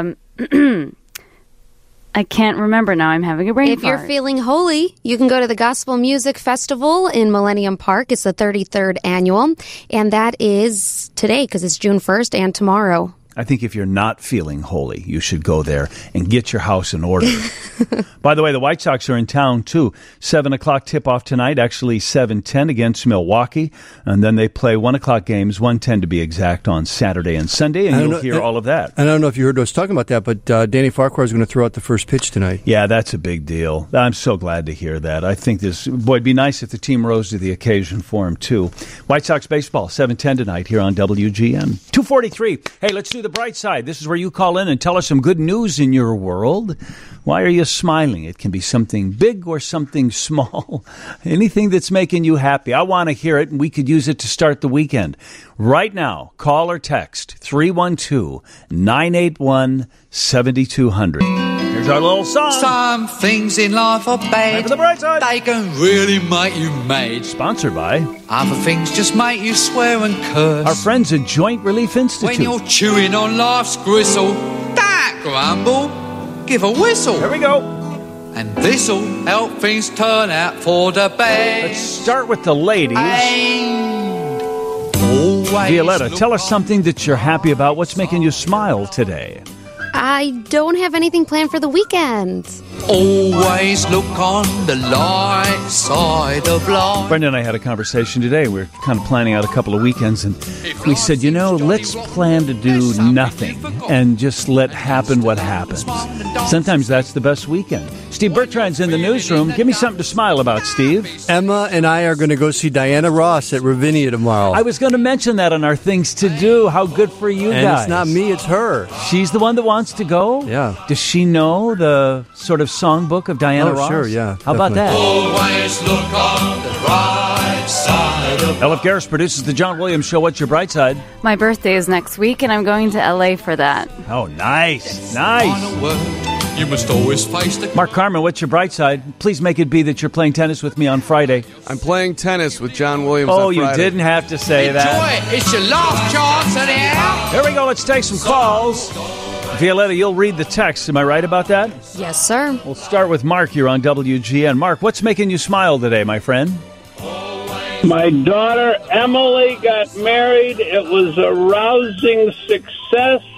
I can't remember now. I'm having a brain If you're feeling holy, you can go to the Gospel Music Festival in Millennium Park. It's the 33rd annual, and that is today because it's June 1st and tomorrow. I think if you're not feeling holy, you should go there and get your house in order. By the way, the White Sox are in town, too. 7 o'clock tip-off tonight, actually 7:10 against Milwaukee. And then they play 1 o'clock games, 1:10 to be exact, on Saturday and Sunday, and you'll hear all of that. I don't know if you heard us talking about that, but Danny Farquhar is going to throw out the first pitch tonight. Yeah, that's a big deal. I'm so glad to hear that. I think it'd be nice if the team rose to the occasion for him, too. White Sox baseball, 7:10 tonight here on WGN. 2:43. Hey, let's do the bright side. This is where you call in and tell us some good news in your world. Why are you smiling? It can be something big or something small. Anything that's making you happy. I want to hear it, and we could use it to start the weekend. Right now, call or text 312-981-7200. Here's our little song. Some things in life are bad. For the bright side. They can really make you mad. Sponsored by Other things just make you swear and curse. our friends at Joint Relief Institute. When you're chewing on life's gristle, don't grumble, give a whistle. Here we go. And this'll help things turn out for the best. Let's start with the ladies. Violetta, tell us something that you're happy about. What's making you smile today? I don't have anything planned for the weekend. Always look on the light side of life. Brenda and I had a conversation today. We were kind of planning out a couple of weekends, and we said, let's plan to do nothing and just let happen what happens. Sometimes that's the best weekend. Steve Bertrand's in the newsroom. Give me something to smile about, Steve. Emma and I are going to go see Diana Ross at Ravinia tomorrow. I was going to mention that on our things to do. How good for you and guys. It's not me, it's her. She's the one that wants to go? Yeah. Does she know the sort of songbook of Diana Ross? Sure, yeah. How about that? Always look on the right side of Elif Garris produces the John Williams Show. What's your bright side? My birthday is next week, and I'm going to L.A. for that. Oh, nice. Nice. You must always face the... Mark Carmen, what's your bright side? Please make it be that you're playing tennis with me on Friday. I'm playing tennis with John Williams on Friday. You didn't have to say that. Enjoy it. It's your last chance anyhow. Here we go. Let's take some calls. Violetta, you'll read the text. Am I right about that? Yes, sir. We'll start with Mark here on WGN. Mark, what's making you smile today, my friend? My daughter Emily got married. It was a rousing success.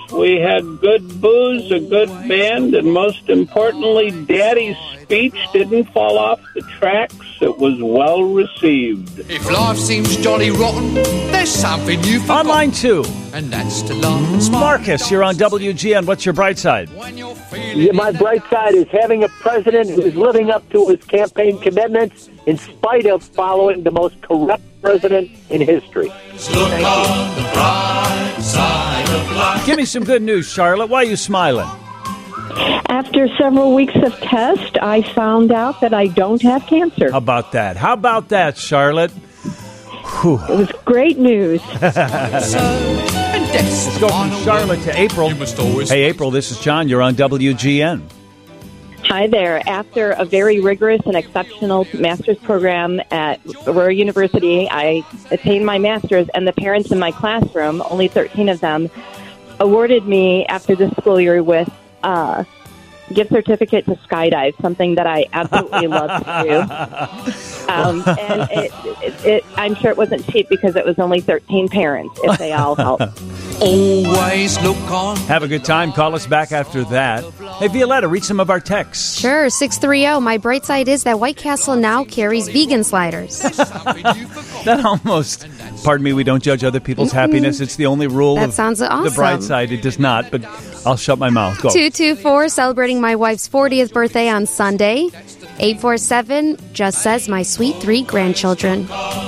We had good booze, a good band, and most importantly, Daddy's speech didn't fall off the tracks. It was well received. If life seems jolly rotten, there's something you forgot. On line 2. And that's to laugh and smile. Marcus, you're on WGN. What's your bright side? Yeah, my bright side is having a president who is living up to his campaign commitments in spite of following the most corrupt president in history. Look on the bright side of life. Give me some good news, Charlotte. Why are you smiling? After several weeks of test, I found out that I don't have cancer. How about that? How about that, Charlotte? Whew. It was great news. Let's go from Charlotte to April. Hey, April, this is John. You're on WGN. Hi there. After a very rigorous and exceptional master's program at Aurora University, I attained my master's, and the parents in my classroom, only 13 of them, awarded me after this school year with a gift certificate to skydive, something that I absolutely love to do. And I'm sure it wasn't cheap because it was only 13 parents, if they all helped. Always look on. Have a good time. Call us back after that. Hey, Violetta, read some of our texts. Sure, 630. My bright side is that White Castle now carries vegan sliders. That almost, pardon me, we don't judge other people's happiness. It's the only rule That of sounds awesome. the bright side. It does not, but I'll shut my mouth. Go. 224, celebrating my wife's 40th birthday on Sunday. 847 just says my sweet 3 grandchildren.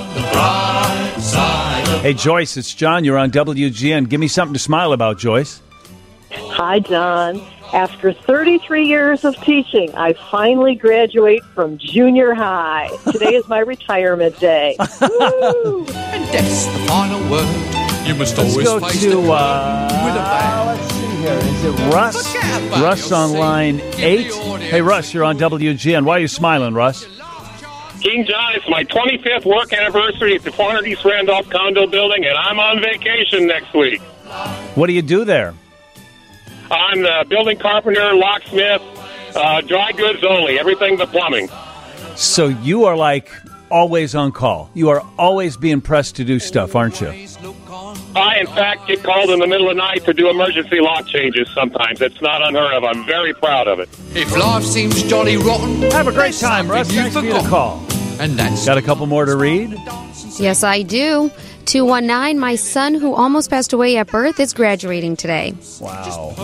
Hey, Joyce, it's John. You're on WGN. Give me something to smile about, Joyce. Hi, John. After 33 years of teaching, I finally graduate from junior high. Today is my retirement day. Woo! And that's the final word. You must Let's always go face to, the with a bang. let's see here. Is it Russ? Russ on line 8. Hey, Russ, you're on WGN. Why are you smiling, Russ? King John, it's my 25th work anniversary at the 400 East Randolph condo building, and I'm on vacation next week. What do you do there? I'm the building carpenter, locksmith, dry goods only, everything but plumbing. So you are like always on call. You are always being pressed to do stuff, aren't you? I, in fact, get called in the middle of the night to do emergency lock changes sometimes. It's not unheard of. I'm very proud of it. If life seems jolly rotten, have a great time, Russ. Thanks for the call. And that's got a couple more to read? Yes, I do. 219, my son who almost passed away at birth is graduating today. Wow.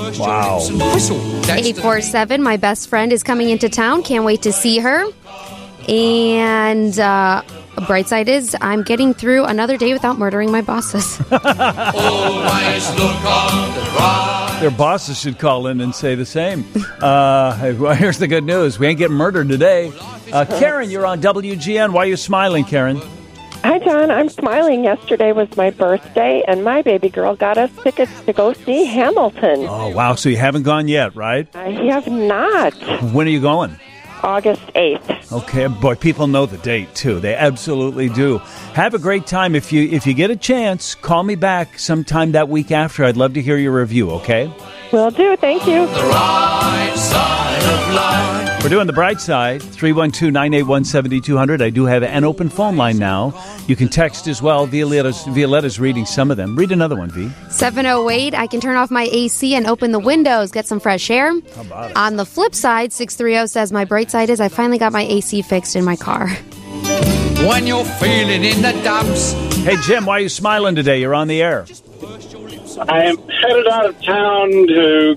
847, my best friend is coming into town. Can't wait to see her. And a bright side is I'm getting through another day without murdering my bosses. Always look on the right. Their bosses should call in and say the same. Here's the good news. We ain't getting murdered today. Karen, you're on WGN. Why are you smiling, Karen? Hi, John. I'm smiling. Yesterday was my birthday, and my baby girl got us tickets to go see Hamilton. Oh, wow. So you haven't gone yet, right? I have not. When are you going? August 8th. Okay, boy, people know the date, too. They absolutely do. Have a great time. If you get a chance, call me back sometime that week after. I'd love to hear your review, okay? Will do. Thank you. The right side of life. We're doing the bright side, 312-981-7200. I do have an open phone line now. You can text as well. Violetta's reading some of them. Read another one, V. 708, I can turn off my AC and open the windows, get some fresh air. How about it? On the flip side, 630 says my bright side is I finally got my AC fixed in my car. When you're feeling in the dumps. Hey, Jim, why are you smiling today? You're on the air. I am headed out of town to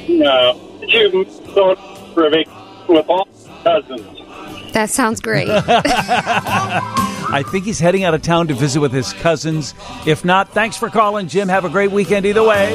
with all cousins. That sounds great. I think he's heading out of town to visit with his cousins. If not, thanks for calling, Jim. Have a great weekend either way.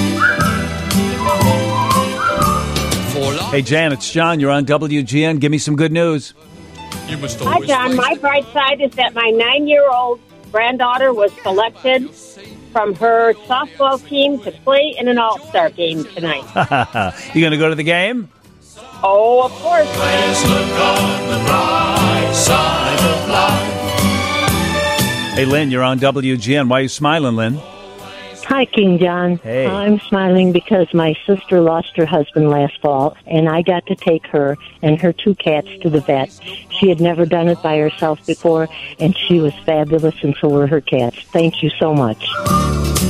Hey, Jan, it's John. You're on WGN. Give me some good news. Hi, John. My bright side is that my 9-year-old granddaughter was selected from her softball team to play in an all-star game tonight. You going to go to the game? Oh, of course. Let's look on the bright side of life. Hey, Lynn, you're on WGN. Why are you smiling, Lynn? Hi, King John. Hey. I'm smiling because my sister lost her husband last fall, and I got to take her and her 2 cats to the vet. She had never done it by herself before, and she was fabulous, and so were her cats. Thank you so much.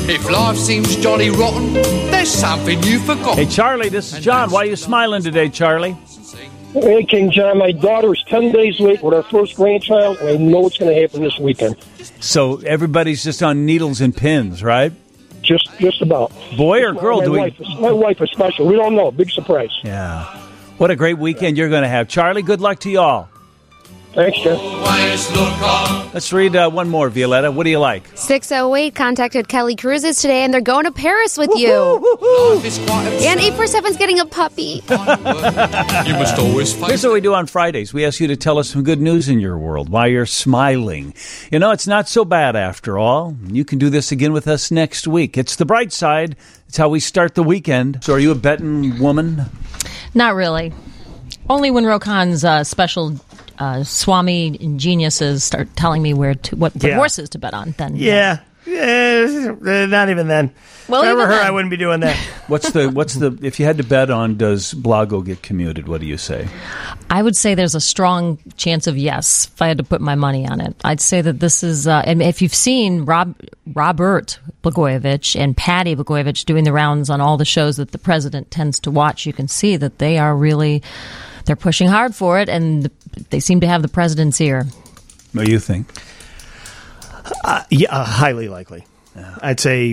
If life seems jolly rotten, there's something you forgot. Hey, Charlie, this is John. Why are you smiling today, Charlie? Hey, King John, my daughter's 10 days late with our first grandchild, and I know it's going to happen this weekend. So everybody's just on needles and pins, right? Just about. Boy or girl? My wife is special. We don't know. Big surprise. Yeah. What a great weekend you're going to have. Charlie, good luck to you all. Thanks, Jeff. Let's read one more, Violetta. What do you like? 608 contacted Kelly Cruises today, and they're going to Paris with you. And 847's getting a puppy. You must always fight. Here's what we do on Fridays. We ask you to tell us some good news in your world, why you're smiling. You know, it's not so bad after all. You can do this again with us next week. It's the bright side. It's how we start the weekend. So are you a betting woman? Not really. Only when Rokan's special Swami geniuses start telling me what horses to bet on. Then yeah, not even then. Well, if I were her, I wouldn't be doing that. What's the if you had to bet on does Blago get commuted? What do you say? I would say there's a strong chance of yes. If I had to put my money on it, I'd say that this is. And if you've seen Robert Blagojevich and Patty Blagojevich doing the rounds on all the shows that the president tends to watch, you can see that they are really. They're pushing hard for it, and they seem to have the president's ear. What do you think? Highly likely. Yeah. I'd say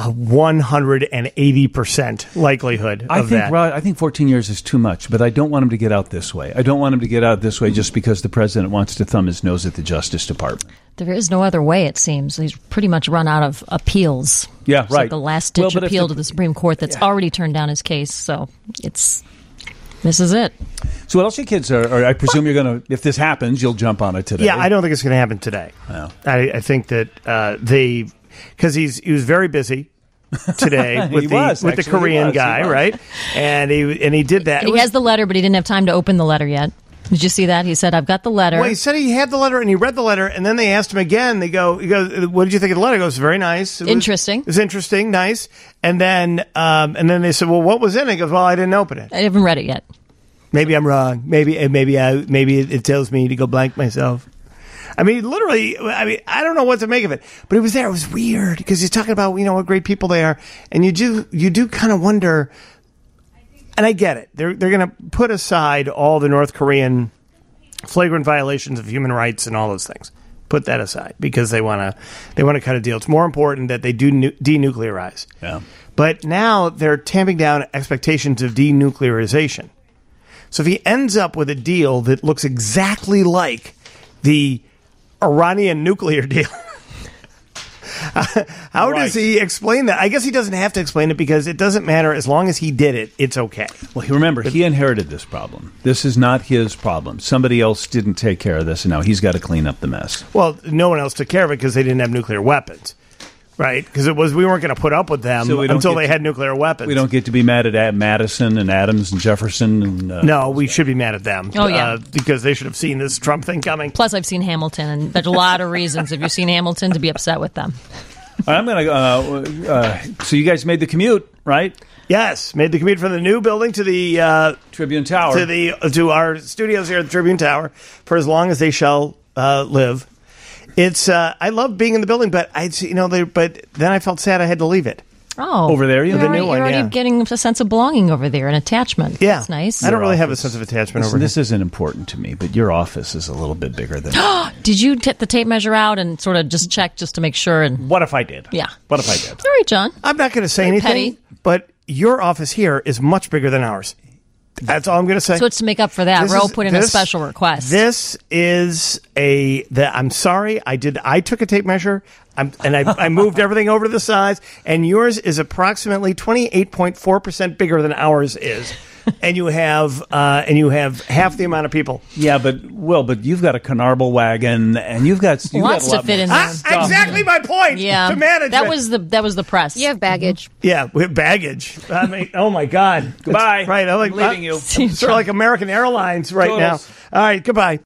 180% likelihood of that. I think 14 years is too much, but I don't want him to get out this way. I don't want him to get out this way just because the president wants to thumb his nose at the Justice Department. There is no other way, it seems. He's pretty much run out of appeals. Yeah, it's right. Like the last-ditch appeal to the Supreme Court that's already turned down his case, so this is it. So what else your kids are I presume you're going to, if this happens, you'll jump on it today. Yeah, I don't think it's going to happen today. Oh. I think that because he was very busy today with the Korean guy, right? And he did that. And he has the letter, but he didn't have time to open the letter yet. Did you see that? He said, I've got the letter. Well, he said he had the letter, and he read the letter, and then they asked him again. He goes, what did you think of the letter? He goes, very nice. Interesting. It was interesting, nice. And then they said, well, what was in it? He goes, well, I didn't open it. I haven't read it yet. Maybe I'm wrong. Maybe it tells me to go blank myself. I mean, literally, I don't know what to make of it. But it was there. It was weird because he's talking about, what great people they are. And you do kind of wonder, and I get it. They're going to put aside all the North Korean flagrant violations of human rights and all those things. Put that aside because they want to cut a deal. It's more important that they do denuclearize. Yeah. But now they're tamping down expectations of denuclearization. So if he ends up with a deal that looks exactly like the Iranian nuclear deal, how does he explain that? I guess he doesn't have to explain it because it doesn't matter. As long as he did it, it's okay. Well, remember, he inherited this problem. This is not his problem. Somebody else didn't take care of this, and now he's got to clean up the mess. Well, no one else took care of it because they didn't have nuclear weapons. Right, because we weren't going to put up with them until they had nuclear weapons. We don't get to be mad at Madison and Adams and Jefferson. And, no, we should be mad at them. Oh, yeah. Because they should have seen this Trump thing coming. Plus, I've seen Hamilton, and there's a lot of reasons, if you've seen Hamilton, to be upset with them. I'm going to so you guys made the commute, right? Yes, made the commute from the new building to the Tribune Tower. To our studios here at the Tribune Tower for as long as they shall live. It's I love being in the building, but but then I felt sad I had to leave it. Oh, over there, you're already getting a sense of belonging over there, an attachment. Yeah, that's nice. I don't really have a sense of attachment over here. This isn't important to me, but your office is a little bit bigger than. Did you get the tape measure out and sort of just check just to make sure? And what if I did? Yeah, what if I did? All right, John. I'm not going to say anything, petty. But your office here is much bigger than ours. That's all I'm going to say. So it's to make up for that. Roe put in a special request. This is I'm sorry. I took a tape measure I moved everything over to the sides, and yours is approximately 28.4% bigger than ours is. And you have half the amount of people. Yeah, but you've got a Carnarvol wagon, and you've got lots to fit in there. Exactly my point. Yeah, to manage that was the press. You have baggage. Yeah, we have baggage. I mean, oh my God. Goodbye. Right, I'm leaving you. I'm sort of like American Airlines right now. All right, goodbye.